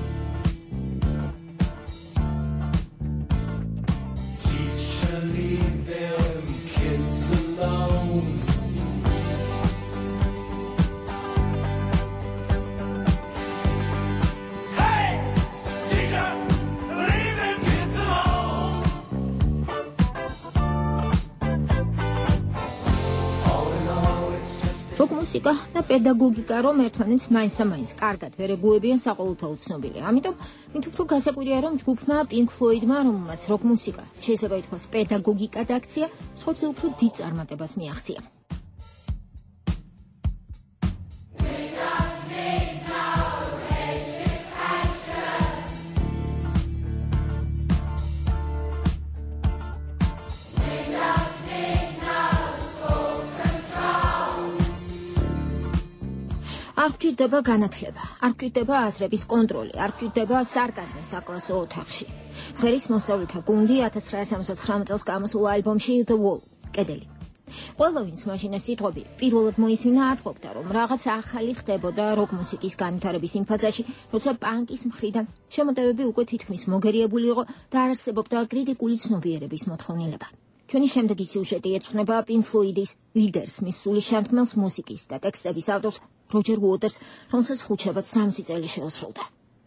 როკ მუსიკა და პედაგოგიკა რომ ერთმანეთს მაინც კარგად ვერ ეგუებიან საყოველთაო ცნობილია. ამიტომ მით უფრო გასაკვირია, რომ ჯგუფმა Pink Floyd-მა, რომელმაც როკ მუსიკა შეიძლება ითქვას პედაგოგიკად აქცია, სხვაებზე უფრო დიდ წარმატებას მიაღწია. არ გვჭირდება განათლება, არ გვჭირდება აზრების კონტროლი, არ გვჭირდება სარკაზმი საკლასო ოთახში. ღერის მოსწავლეთა გუნდი 1979 წელს გამოსულ ალბომში The Wall, კედელი. ყველა ვინც მაშინ სიტყვები პირველად მოისმინა ათხოვდა, რომ რაღაც ახალი ხდებოდა როკ მუსიკის განვითარების იმ ფაზაში, როცა პანკის მხრიდან შემოტევები უკვე თითქმის მოგერიებული იყო და არ არსებობდა კრიტიკული ცნობიერების მოთხოვნილება. ჩვენი შემდეგი სიუჟეტი ეძღვნება Pink Floyd-ის ლიდერს, მის სული შემქმნელს მუსიკის და ტექსტების ავტორს როჯერ უოტერსს, რომელსაც ხუთშაბათ 60 წელი შეუსრულდა.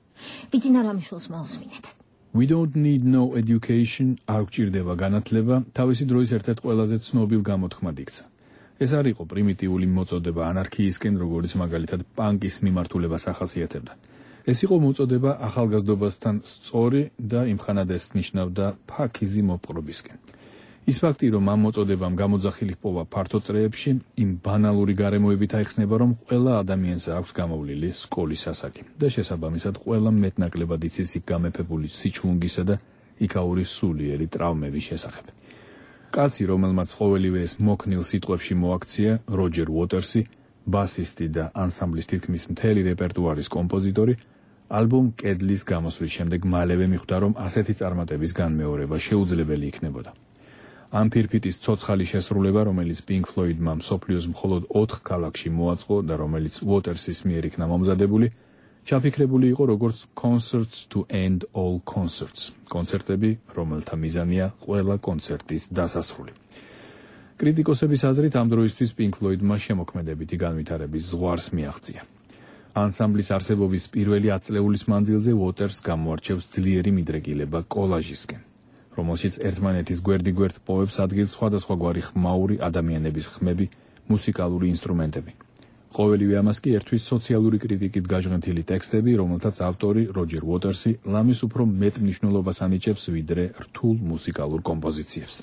ბიძინა რამიშვილს მოусმინეთ. We don't need no education, არ გვჭირდება განათლება, თავისი დროის ერთ-ერთ ყველაზე ცნობილ გამოთქმად იქცა. ეს არ იყო პრიმიტიული მოწოდება ანარქიისკენ, როგორც მაგალითად პანკის მიმართულებას ახასიათებდა. ეს იყო მოწოდება ახალგაზრდობასთან სწორი და იმხანად ეს ნიშნავდა ფაქიზი მოპყრობისკენ. ის ფაქტი, რომ ამ მოწოდებამ გამოძახილი ჰპოვა ფართო წრეებში, იმ ბანალური გარემოებით აიხსნება, რომ ყველა ადამიანს აქვს გამოვლილი სკოლის ასაკი და შესაბამისად ყველა მეტნაკლებად იცის იქ გამეფებული სიჩვენგისა და იქაური სულიერი ტრავმების შესახებ. კაცი, რომელმაც ყოველივე ეს მოქნილ სიტყვებში მოაქცია, როჯერ უოტერსი, ბასისტი და ანსამბლის თითქმის მთელი რეპერტუარის კომპოზიტორი, ალბომ კედლის გამოსვლის შემდეგ მალევე მიხვდა, რომ ასეთი წარმატების განმეორება შეუძლებელი იქნებოდა. ამ ფირფიტის ცოცხალი შესრულება, რომელიც Pink Floyd-მა მსოფლიოს მხოლოდ 4 ქალაქში მოაწყო და რომელიც უოტერსის მიერ იქნა მომზადებული, ჩაფიქრებული იყო როგორც Concerts to End All Concerts, კონცერტები, რომელთა მიზანია ყველა კონცერტის დასასრული. კრიტიკოსების აზრით, ამ დროისთვის Pink Floyd-მა შემოქმედებითი განვითარების ზღვარს მიაღწია. ანსამბლის არსებობის პირველი 10 წლეულის მანძილზე უოტერსს გამოარჩევს ძლიერი მიდრეკილება კოლაჟისკენ, რომელშიც ერთმანეთის გვერდიგვერდ პოვებს ადგილს სხვადასხვაგვარი ხმაური ადამიანების ხმები, მუსიკალური ინსტრუმენტები. ყოველივე ამას კი ერთვის სოციალური კრიტიკით გაჟღენთილი ტექსტები, რომელთაც ავტორი როჯერ უოტერსი ლამის უფრო მეტ მნიშვნელობას ანიჭებს ვიდრე რთულ მუსიკალურ კომპოზიციებს.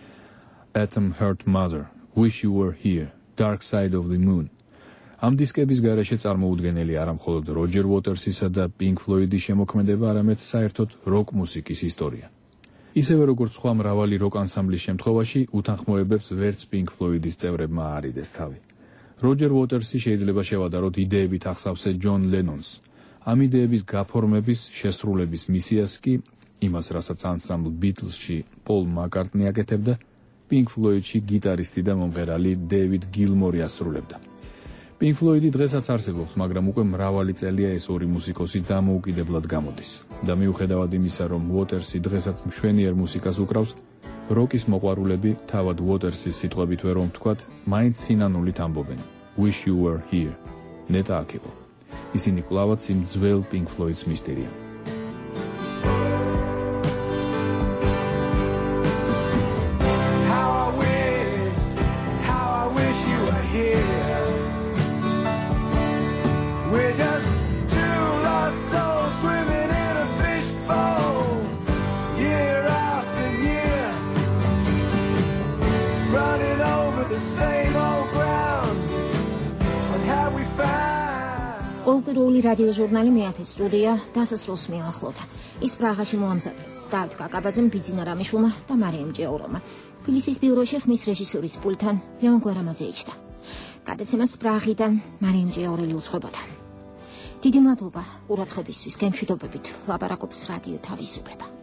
Atom Heart Mother, Wish You Were Here, Dark Side of the Moon. ამ დისკების გარეშე წარმოუდგენელი არა მხოლოდ როჯერ უოტერსისა და Pink Floyd-ის შემოქმედება, არამედ საერთოდ როკ მუსიკის ისტორია. ისევე როგორც სხვა მრავალი როკ ანსამბლის შემთხვევაში, უთანხმოებებს ვერც Pink Floyd-ის წევრებმა არიდეს თავი. როჯერ უოტერსი შეიძლება შევადაროთ იდეებით ახსავსე ჯონ ლენონს. ამ იდეების გაფორმების, შესრულების მისიას კი, იმას რასაც ანსამბლ ბიტლსში პოლ მაკარტნი აკეთებდა, Pink Floyd-ში გიტარისტი და მომღერალი დევიდ გილმორი ასრულებდა. Pink Floyd-ი დღესაც არსებობს, მაგრამ უკვე მრავალი წელია ეს ორი მუსიკოსი დამოუკიდებლად გამოდის. და მიუხედავად იმისა, რომ უოტერსი დღესაც მშვენიერ მუსიკას უკრავს, როკის მოყვარულები, თავად უოტერსის სიტყვებით ვერ რომ ვთქვათ, მაინც სინანულით ამბობენ. Wish you were here. ნეტა აქ იყო. ისინი კვლავაც იმ ძველ Pink Floyd-ს მისტერიან. How I wish ერთდროული რადიო ჟურნალი მეათე სტუდია დასასრულს მიახლოვდა. ის პრაღაში მოამზადეს დავით კაკაბაძემ, ბიძინა რამიშვილმა და მარიამ ჭიაუროვმა. თბილისის ბიუროში ხმის რეჟისურის პულტთან ლევან გვერამაძე იჯდა. გადაცემას პრაღიდან მარიამ ჭიაურელი უძღვებოდა. დიდი მადლობა ყურადღებისთვის, გემშვიდობებით ლაპარაკობს რადიო თავისუფლება.